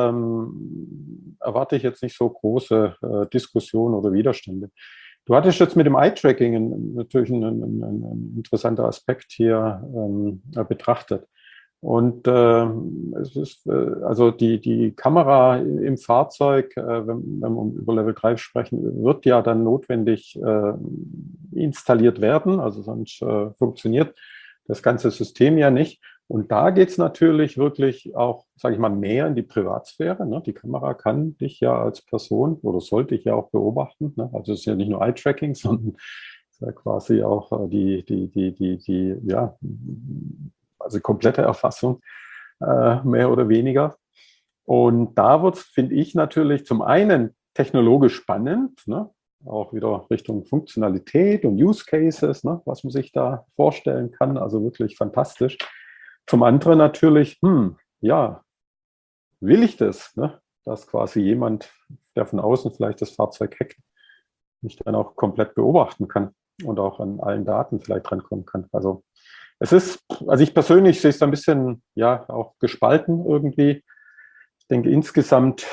ähm, erwarte ich jetzt nicht so große äh, Diskussionen oder Widerstände. Du hattest jetzt mit dem Eye-Tracking natürlich ein, ein, ein interessanter Aspekt hier ähm, betrachtet. Und äh, es ist, äh, also die, die Kamera im Fahrzeug, äh, wenn, wenn wir über Level drei sprechen, wird ja dann notwendig äh, installiert werden, also sonst äh, funktioniert das ganze System ja nicht. Und da geht es natürlich wirklich auch, sage ich mal, mehr in die Privatsphäre, ne? Die Kamera kann dich ja als Person oder sollte ich ja auch beobachten, ne? Also es ist ja nicht nur Eye-Tracking, sondern es ist ja quasi auch äh, die, die, die, die, die, ja, also komplette Erfassung, äh, mehr oder weniger. Und da wird es, finde ich, natürlich zum einen technologisch spannend, ne? Auch wieder Richtung Funktionalität und Use Cases, ne? Was man sich da vorstellen kann, also wirklich fantastisch. Zum anderen natürlich, hm, ja, will ich das, ne? Dass quasi jemand, der von außen vielleicht das Fahrzeug hackt, mich dann auch komplett beobachten kann und auch an allen Daten vielleicht drankommen kann. Also es ist, also ich persönlich sehe es ein bisschen, ja, auch gespalten irgendwie. Ich denke insgesamt,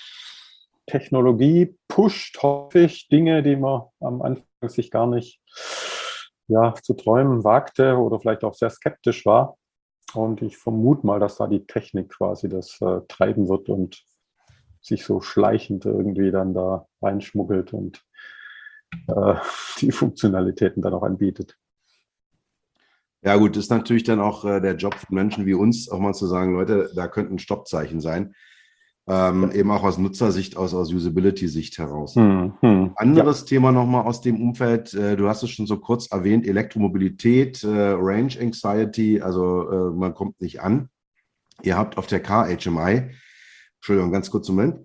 Technologie pusht häufig Dinge, die man am Anfang sich gar nicht, ja, zu träumen wagte oder vielleicht auch sehr skeptisch war. Und ich vermute mal, dass da die Technik quasi das äh, treiben wird und sich so schleichend irgendwie dann da reinschmuggelt und äh, die Funktionalitäten dann auch anbietet. Ja gut, das ist natürlich dann auch äh, der Job von Menschen wie uns, auch mal zu sagen, Leute, da könnte ein Stoppzeichen sein. Ähm, eben auch aus Nutzersicht, aus, aus Usability-Sicht heraus. Hm, hm. Anderes ja. Thema nochmal aus dem Umfeld, äh, du hast es schon so kurz erwähnt, Elektromobilität, äh, Range Anxiety, also äh, man kommt nicht an. Ihr habt auf der Car H M I, Entschuldigung, ganz kurz Moment.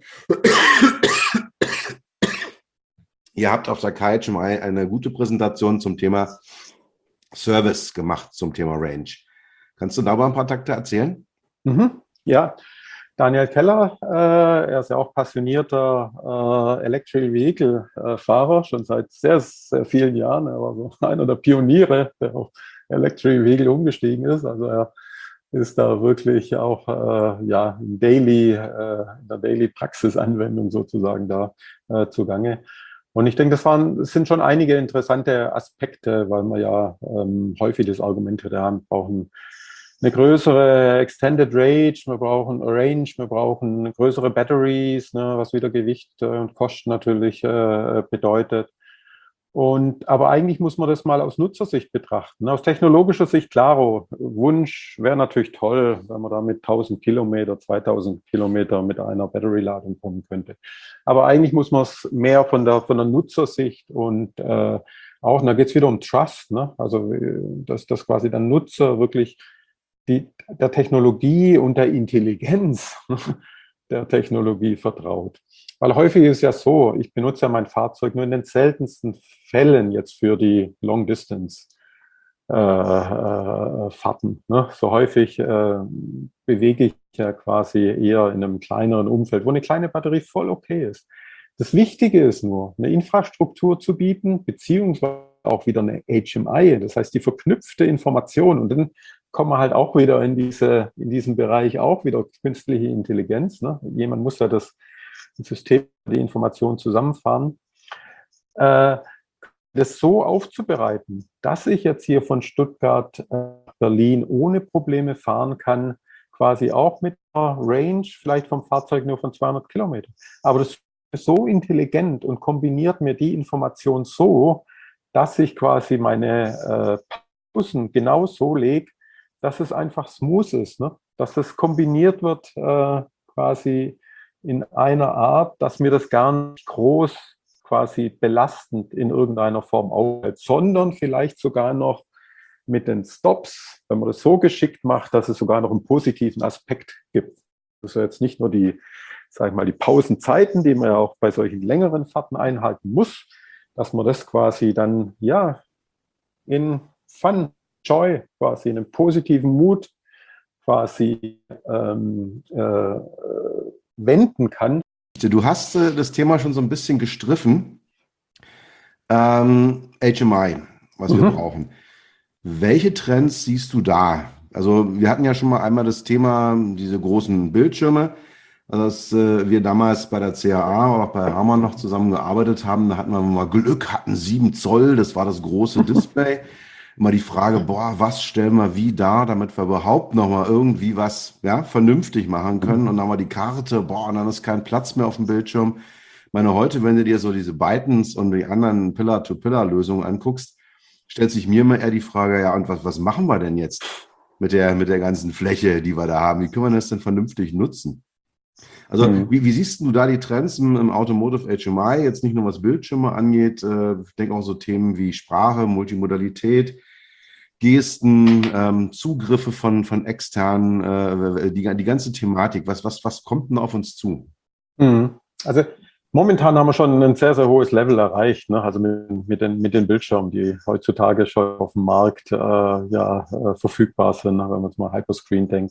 Ihr habt auf der Car H M I eine gute Präsentation zum Thema Service gemacht, zum Thema Range. Kannst du da mal ein paar Takte erzählen? Mhm. Ja, Daniel Keller, äh, er ist ja auch passionierter äh, Electric Vehicle-Fahrer, äh, schon seit sehr, sehr vielen Jahren. Er war so einer der Pioniere, der auf Electric Vehicle umgestiegen ist. Also er ist da wirklich auch äh, ja, in, Daily, äh, in der Daily-Praxisanwendung sozusagen da äh, zugange. Und ich denke, das waren, das sind schon einige interessante Aspekte, weil wir ja ähm, häufig das Argument hier haben, wir brauchen eine größere Extended Range, wir brauchen Range, wir brauchen größere Batteries, ne, was wieder Gewicht und Kosten natürlich äh, bedeutet. Und, aber eigentlich muss man das mal aus Nutzersicht betrachten. Aus technologischer Sicht, klaro, Wunsch wäre natürlich toll, wenn man da mit tausend Kilometer, zweitausend Kilometer mit einer Battery-Ladung kommen könnte. Aber eigentlich muss man es mehr von der, von der Nutzersicht und äh, auch, und da geht es wieder um Trust, ne? Also dass, dass quasi der Nutzer wirklich die, der Technologie und der Intelligenz der Technologie vertraut. Weil häufig ist ja so, ich benutze ja mein Fahrzeug nur in den seltensten Fällen jetzt für die Long-Distance-Fahrten. Äh, ne? So häufig äh, bewege ich ja quasi eher in einem kleineren Umfeld, wo eine kleine Batterie voll okay ist. Das Wichtige ist nur, eine Infrastruktur zu bieten, beziehungsweise auch wieder eine H M I, das heißt die verknüpfte Information. Und dann kommen wir halt auch wieder in, diese, in diesen Bereich auch wieder künstliche Intelligenz. Ne? Jemand muss ja das System, die Informationen zusammenfahren. äh, das so aufzubereiten, dass ich jetzt hier von Stuttgart nach Berlin ohne Probleme fahren kann, quasi auch mit einer Range, vielleicht vom Fahrzeug nur von zweihundert Kilometern. Aber das ist so intelligent und kombiniert mir die Information so, dass ich quasi meine äh, Pausen genau so lege, dass es einfach smooth ist, ne? Dass es kombiniert wird äh, quasi in einer Art, dass mir das gar nicht groß quasi belastend in irgendeiner Form auffällt, sondern vielleicht sogar noch mit den Stops, wenn man das so geschickt macht, dass es sogar noch einen positiven Aspekt gibt. Also jetzt nicht nur die, sag ich mal, die Pausenzeiten, die man ja auch bei solchen längeren Fahrten einhalten muss, dass man das quasi dann, ja, in Fun, Joy, quasi in einem positiven Mut quasi ähm, äh, wenden kann. Du hast äh, das Thema schon so ein bisschen gestriffen. Ähm, H M I, was mhm. wir brauchen. Welche Trends siehst du da? Also wir hatten ja schon mal einmal das Thema, diese großen Bildschirme, dass äh, wir damals bei der C A A, auch bei Harman noch zusammengearbeitet haben. Da hatten wir mal Glück, hatten sieben Zoll, das war das große Display. Immer die Frage, boah, was stellen wir wie da, damit wir überhaupt noch mal irgendwie was ja, vernünftig machen können. Und dann haben wir die Karte, boah, und dann ist kein Platz mehr auf dem Bildschirm. Ich meine, heute, wenn du dir so diese Bytens und die anderen Pillar-to-Pillar-Lösungen anguckst, stellt sich mir mal eher die Frage, ja, und was, was machen wir denn jetzt mit der, mit der ganzen Fläche, die wir da haben? Wie können wir das denn vernünftig nutzen? Also mhm. wie, wie siehst du da die Trends im, im Automotive H M I, jetzt nicht nur was Bildschirme angeht, äh, ich denke auch so Themen wie Sprache, Multimodalität, Gesten, ähm, Zugriffe von, von externen, äh, die, die ganze Thematik, was, was, was kommt denn auf uns zu? Mhm. Also momentan haben wir schon ein sehr, sehr hohes Level erreicht, ne? Also mit, mit, den, mit den Bildschirmen, die heutzutage schon auf dem Markt äh, ja, äh, verfügbar sind, wenn man jetzt mal Hyperscreen denkt.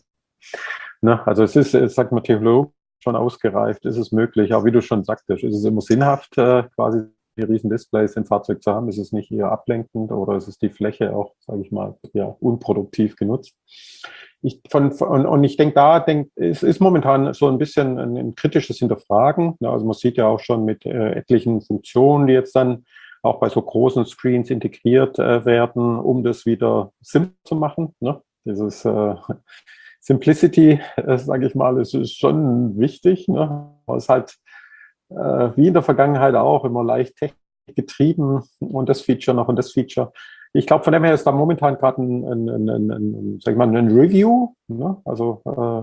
Ne? Also es ist, es sagt man, technologisch schon ausgereift, ist es möglich, aber wie du schon sagtest, ist es immer sinnhaft, äh, quasi die riesen Displays im Fahrzeug zu haben? Ist es nicht eher ablenkend oder ist es die Fläche auch, sage ich mal, ja, unproduktiv genutzt? Ich von, von, und ich denke, da denk, es ist momentan so ein bisschen ein, ein kritisches Hinterfragen. Ja, also man sieht ja auch schon mit äh, etlichen Funktionen, die jetzt dann auch bei so großen Screens integriert äh, werden, um das wieder simpel zu machen. Ne? Dieses äh, Simplicity, äh, sage ich mal, ist, ist schon wichtig. Ne? Aber es ist halt äh, wie in der Vergangenheit auch immer leicht technisch getrieben und das Feature noch und das Feature. Ich glaube, von dem her ist da momentan gerade ein, ein, ein, ein, ein, sag ich mal, ein Review, ne? Also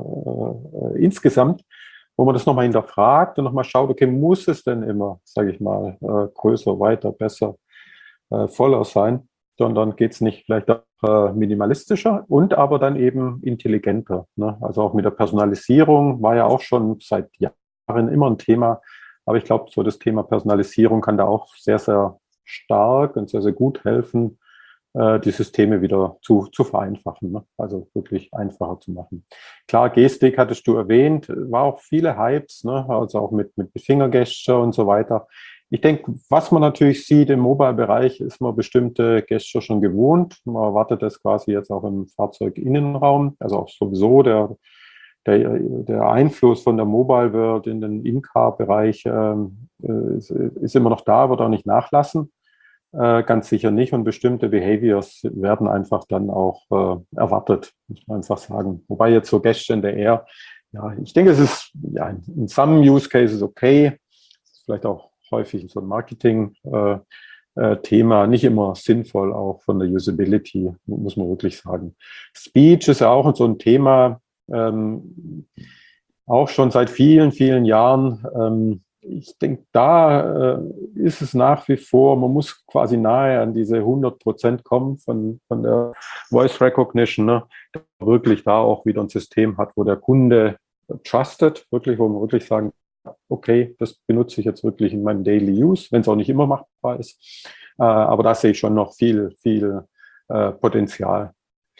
äh, äh, insgesamt, wo man das nochmal hinterfragt und nochmal schaut, okay, muss es denn immer, sage ich mal, äh, größer, weiter, besser, äh, voller sein, sondern geht es nicht vielleicht auch äh, minimalistischer und aber dann eben intelligenter. Ne? Also auch mit der Personalisierung war ja auch schon seit Jahren immer ein Thema, aber ich glaube, so das Thema Personalisierung kann da auch sehr, sehr stark und sehr, sehr gut helfen, die Systeme wieder zu, zu vereinfachen, ne? Also wirklich einfacher zu machen. Klar, Gestik hattest du erwähnt, war auch viele Hypes, ne? Also auch mit, mit Fingergesture und so weiter. Ich denke, was man natürlich sieht im Mobile-Bereich, ist man bestimmte Gesture schon gewohnt. Man erwartet das quasi jetzt auch im Fahrzeuginnenraum, also auch sowieso der, der, der Einfluss von der Mobile World in den In-Car-Bereich ähm, ist, ist immer noch da, wird auch nicht nachlassen. Äh, ganz sicher nicht und bestimmte Behaviors werden einfach dann auch äh, erwartet, muss man einfach sagen. Wobei jetzt so Gesture in der Air, ja, ich denke, es ist ja in some Use Cases okay, ist vielleicht auch häufig so ein Marketing-Thema, äh, äh, nicht immer sinnvoll auch von der Usability, muss man wirklich sagen. Speech ist ja auch so ein Thema, ähm, auch schon seit vielen, vielen Jahren. Ähm, Ich denke, da äh, ist es nach wie vor, man muss quasi nahe an diese hundert Prozent kommen von, von der Voice Recognition, ne? Dass man wirklich da auch wieder ein System hat, wo der Kunde trusted, wirklich, wo man wirklich sagen, okay, das benutze ich jetzt wirklich in meinem Daily Use, wenn es auch nicht immer machbar ist. Äh, aber da sehe ich schon noch viel, viel äh, Potenzial.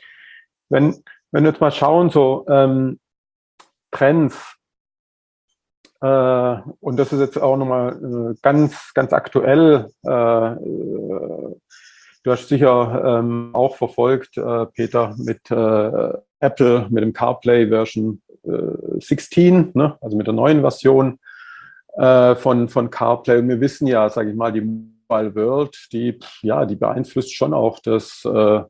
Wenn, wenn wir jetzt mal schauen, so ähm, Trends, Uh, und das ist jetzt auch nochmal uh, ganz, ganz aktuell. Uh, uh, du hast sicher ähm, auch verfolgt, uh, Peter, mit uh, Apple, mit dem CarPlay Version uh, sechzehn, ne? Also mit der neuen Version uh, von, von CarPlay. Und wir wissen ja, sage ich mal, die Mobile World, die, ja, die beeinflusst schon auch das äh,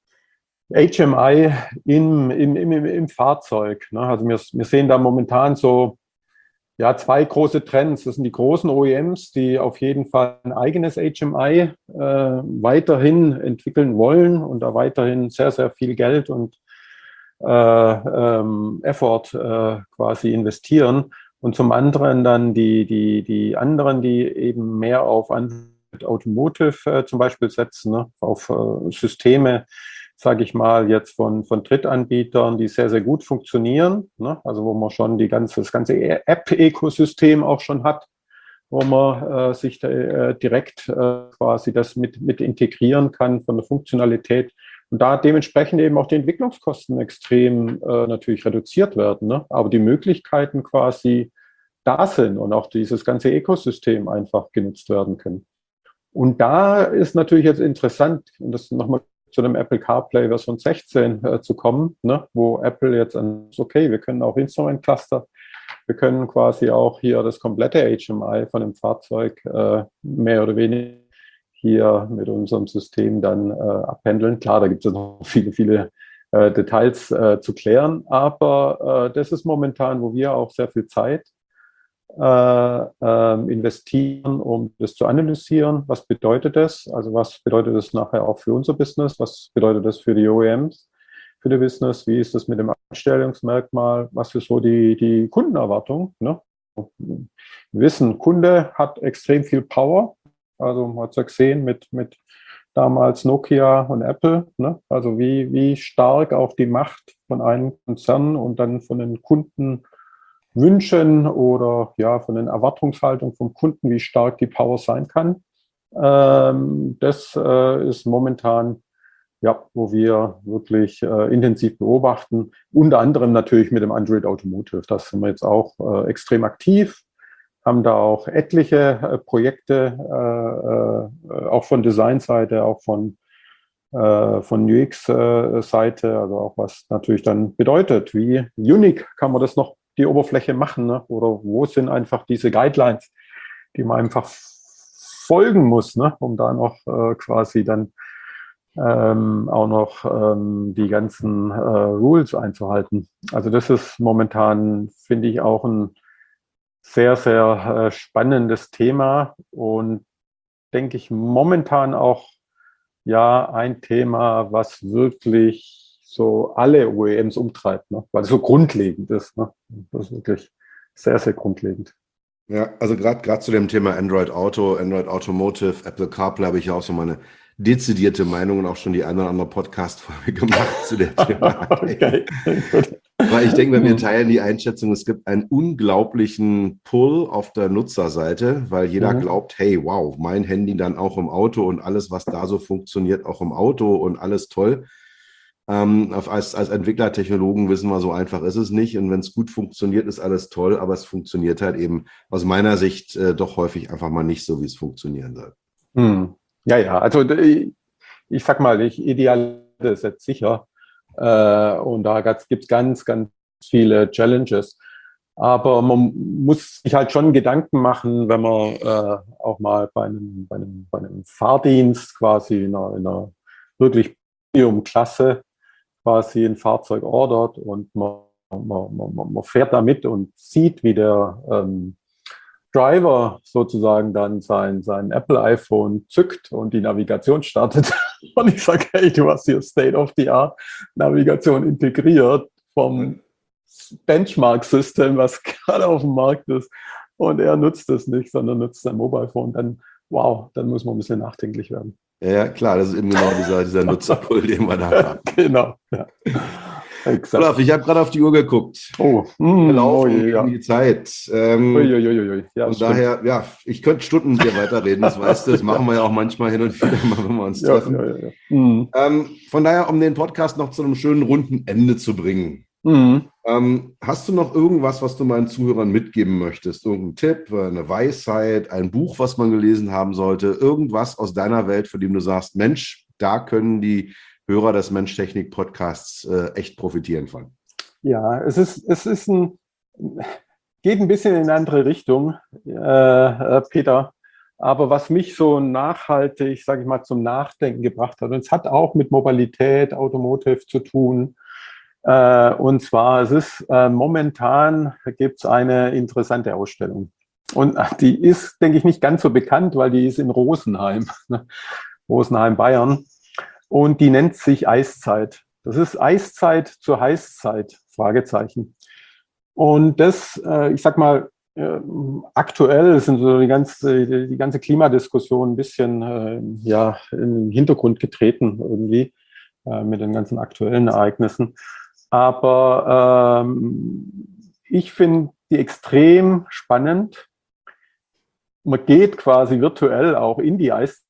H M I im, im, im, im Fahrzeug. Ne? Also wir, wir sehen da momentan so ja, zwei große Trends. Das sind die großen O E Ms, die auf jeden Fall ein eigenes H M I äh, weiterhin entwickeln wollen und da weiterhin sehr, sehr viel Geld und äh, ähm, Effort äh, quasi investieren. Und zum anderen dann die, die, die anderen, die eben mehr auf Android Automotive äh, zum Beispiel setzen, ne? Auf äh, Systeme, sage ich mal, jetzt von, von Drittanbietern, die sehr, sehr gut funktionieren, ne? Also wo man schon die ganze, das ganze App-Ökosystem auch schon hat, wo man äh, sich da, äh, direkt äh, quasi das mit, mit integrieren kann von der Funktionalität. Und da dementsprechend eben auch die Entwicklungskosten extrem äh, natürlich reduziert werden, ne? Aber die Möglichkeiten quasi da sind und auch dieses ganze Ökosystem einfach genutzt werden können. Und da ist natürlich jetzt interessant, und das nochmal zu dem Apple CarPlay Version sechzehn äh, zu kommen, ne? Wo Apple jetzt an, okay, wir können auch Instrument Cluster, wir können quasi auch hier das komplette H M I von dem Fahrzeug äh, mehr oder weniger hier mit unserem System dann äh, abhandeln. Klar, da gibt es noch viele, viele äh, Details äh, zu klären, aber äh, das ist momentan, wo wir auch sehr viel Zeit äh, äh, investieren, um das zu analysieren. Was bedeutet das? Also was bedeutet das nachher auch für unser Business? Was bedeutet das für die O E Ms, für die Business? Wie ist das mit dem Einstellungsmerkmal? Was ist so die, die Kundenerwartung? Ne? Wir wissen, Kunde hat extrem viel Power. Also man hat es ja gesehen mit, mit damals Nokia und Apple. Ne? Also wie, wie stark auch die Macht von einem Konzern und dann von den Kunden Wünschen oder ja von den Erwartungshaltungen vom Kunden, wie stark die Power sein kann. Ähm, das äh, ist momentan, ja, wo wir wirklich äh, intensiv beobachten. Unter anderem natürlich mit dem Android Automotive. Das sind wir jetzt auch äh, extrem aktiv, haben da auch etliche äh, Projekte, äh, äh, auch von Designseite, auch von äh, von U X-Seite, also auch was natürlich dann bedeutet, wie unique kann man das noch die Oberfläche machen, ne? Oder wo sind einfach diese Guidelines, die man einfach folgen muss, ne? Um da noch äh, quasi dann ähm, auch noch ähm, die ganzen äh, Rules einzuhalten. Also das ist momentan, finde ich, auch ein sehr, sehr äh, spannendes Thema und denke ich momentan auch ja ein Thema, was wirklich so alle O E Ms umtreibt, ne? Weil es so grundlegend ist. Ne? Das ist wirklich sehr, sehr grundlegend. Ja, also gerade gerade zu dem Thema Android Auto, Android Automotive, Apple CarPlay habe ich ja auch so meine dezidierte Meinung und auch schon die eine oder andere Podcast-Folge gemacht zu der Thematik. Okay. Weil ich denke, wir teilen die Einschätzung, es gibt einen unglaublichen Pull auf der Nutzerseite, weil jeder mhm. glaubt, hey, wow, mein Handy dann auch im Auto und alles, was da so funktioniert, auch im Auto und alles toll. Ähm, als, als Entwicklertechnologen wissen wir, so einfach ist es nicht. Und wenn es gut funktioniert, ist alles toll, aber es funktioniert halt eben aus meiner Sicht äh, doch häufig einfach mal nicht so, wie es funktionieren soll. Hm. Ja, ja, also ich, ich sag mal, ich idealisiere das jetzt sicher. Äh, und da gibt es ganz, ganz viele Challenges. Aber man muss sich halt schon Gedanken machen, wenn man äh, auch mal bei einem, bei einem, bei einem Fahrdienst quasi in einer, in einer wirklich Premium-Klasse quasi ein Fahrzeug ordert und man, man, man, man fährt damit und sieht, wie der ähm, Driver sozusagen dann sein, sein Apple iPhone zückt und die Navigation startet. Und ich sage, hey, du hast hier State-of-the-Art-Navigation integriert vom Benchmark-System, was gerade auf dem Markt ist. Und er nutzt es nicht, sondern nutzt sein Mobile Phone. Dann, wow, dann muss man ein bisschen nachdenklich werden. Ja, ja, klar, das ist eben genau dieser, dieser Nutzerpull, den wir da haben. Genau, ja. Exakt. Olaf, ich habe gerade auf die Uhr geguckt. Oh, mm, wir laufen oh, ja. in die Zeit. Ähm, ui, ui, ui, ui. Ja, von daher, ja, ich könnte Stunden mit dir weiterreden, das weißt du, das machen wir ja auch manchmal hin und wieder mal, wenn wir uns ja, treffen. Ja, ja, ja. Mm. Ähm, von daher, um den Podcast noch zu einem schönen runden Ende zu bringen. Mm. Ähm, hast du noch irgendwas, was du meinen Zuhörern mitgeben möchtest? Irgendein Tipp, eine Weisheit, ein Buch, was man gelesen haben sollte? Irgendwas aus deiner Welt, von dem du sagst, Mensch, da können die Hörer des Mensch-Technik-Podcasts äh, echt profitieren von? Ja, es ist, es ist ein, geht ein bisschen in eine andere Richtung, äh, Peter. Aber was mich so nachhaltig, sage ich mal, zum Nachdenken gebracht hat, und es hat auch mit Mobilität, Automotive zu tun. Äh, und zwar, es ist äh, momentan gibt es eine interessante Ausstellung. Und die ist, denke ich, nicht ganz so bekannt, weil die ist in Rosenheim, ne? Rosenheim, Bayern. Und die nennt sich Eiszeit. Das ist Eiszeit zur Heißzeit, Fragezeichen. Und das, äh, ich sag mal, äh, aktuell sind so die ganze, die ganze Klimadiskussion ein bisschen äh, ja, in den Hintergrund getreten irgendwie äh, mit den ganzen aktuellen Ereignissen. Aber ähm, ich finde die extrem spannend. Man geht quasi virtuell auch in die Eiszeit.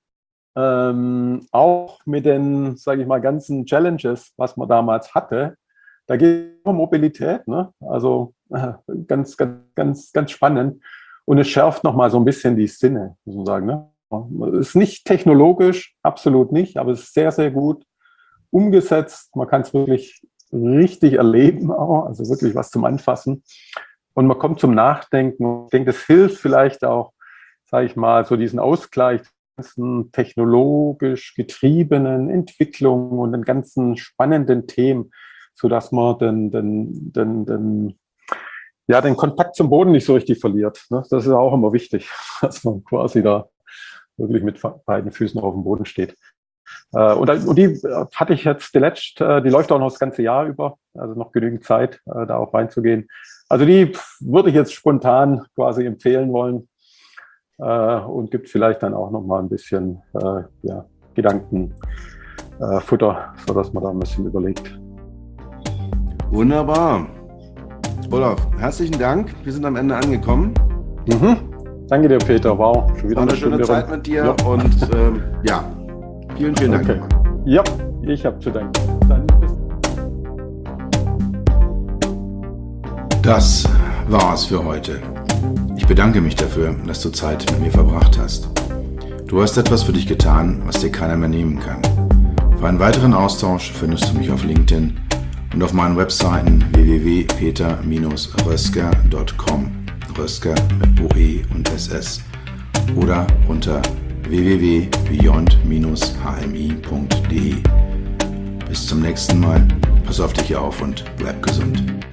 Ähm, auch mit den, sage ich mal, ganzen Challenges, was man damals hatte. Da geht es um Mobilität, ne? Also äh, ganz, ganz, ganz, ganz spannend. Und es schärft nochmal so ein bisschen die Sinne, muss man sagen. Ne? Es ist nicht technologisch, absolut nicht, aber es ist sehr, sehr gut umgesetzt. Man kann es wirklich richtig erleben, auch, also wirklich was zum Anfassen. Und man kommt zum Nachdenken. Ich denke, das hilft vielleicht auch, sage ich mal, so diesen Ausgleich technologisch getriebenen Entwicklungen und den ganzen spannenden Themen, sodass man den, den, den, den, ja, den Kontakt zum Boden nicht so richtig verliert. Ne? Das ist auch immer wichtig, dass man quasi da wirklich mit beiden Füßen auf dem Boden steht. Äh, und, und die hatte ich jetzt, die letzte, die läuft auch noch das ganze Jahr über, also noch genügend Zeit, äh, da auch reinzugehen. Also die würde ich jetzt spontan quasi empfehlen wollen. Und gibt vielleicht dann auch noch mal ein bisschen äh, ja, Gedankenfutter, äh, sodass man da ein bisschen überlegt. Wunderbar. Olaf, herzlichen Dank. Wir sind am Ende angekommen. Mhm. Danke dir, Peter. Wow, schon wieder eine, eine schöne Stunde Zeit rum. mit dir Ja. und ähm, ja, vielen, vielen Dank. Okay. Ja, ich habe zu danken. Dann bis Das war's für heute. Ich bedanke mich dafür, dass du Zeit mit mir verbracht hast. Du hast etwas für dich getan, was dir keiner mehr nehmen kann. Für einen weiteren Austausch findest du mich auf LinkedIn und auf meinen Webseiten w w w punkt peter Bindestrich rösker punkt com, Rösker mit O E und S S, oder unter w w w punkt beyond Bindestrich h m i punkt d e. Bis zum nächsten Mal, pass auf dich auf und bleib gesund.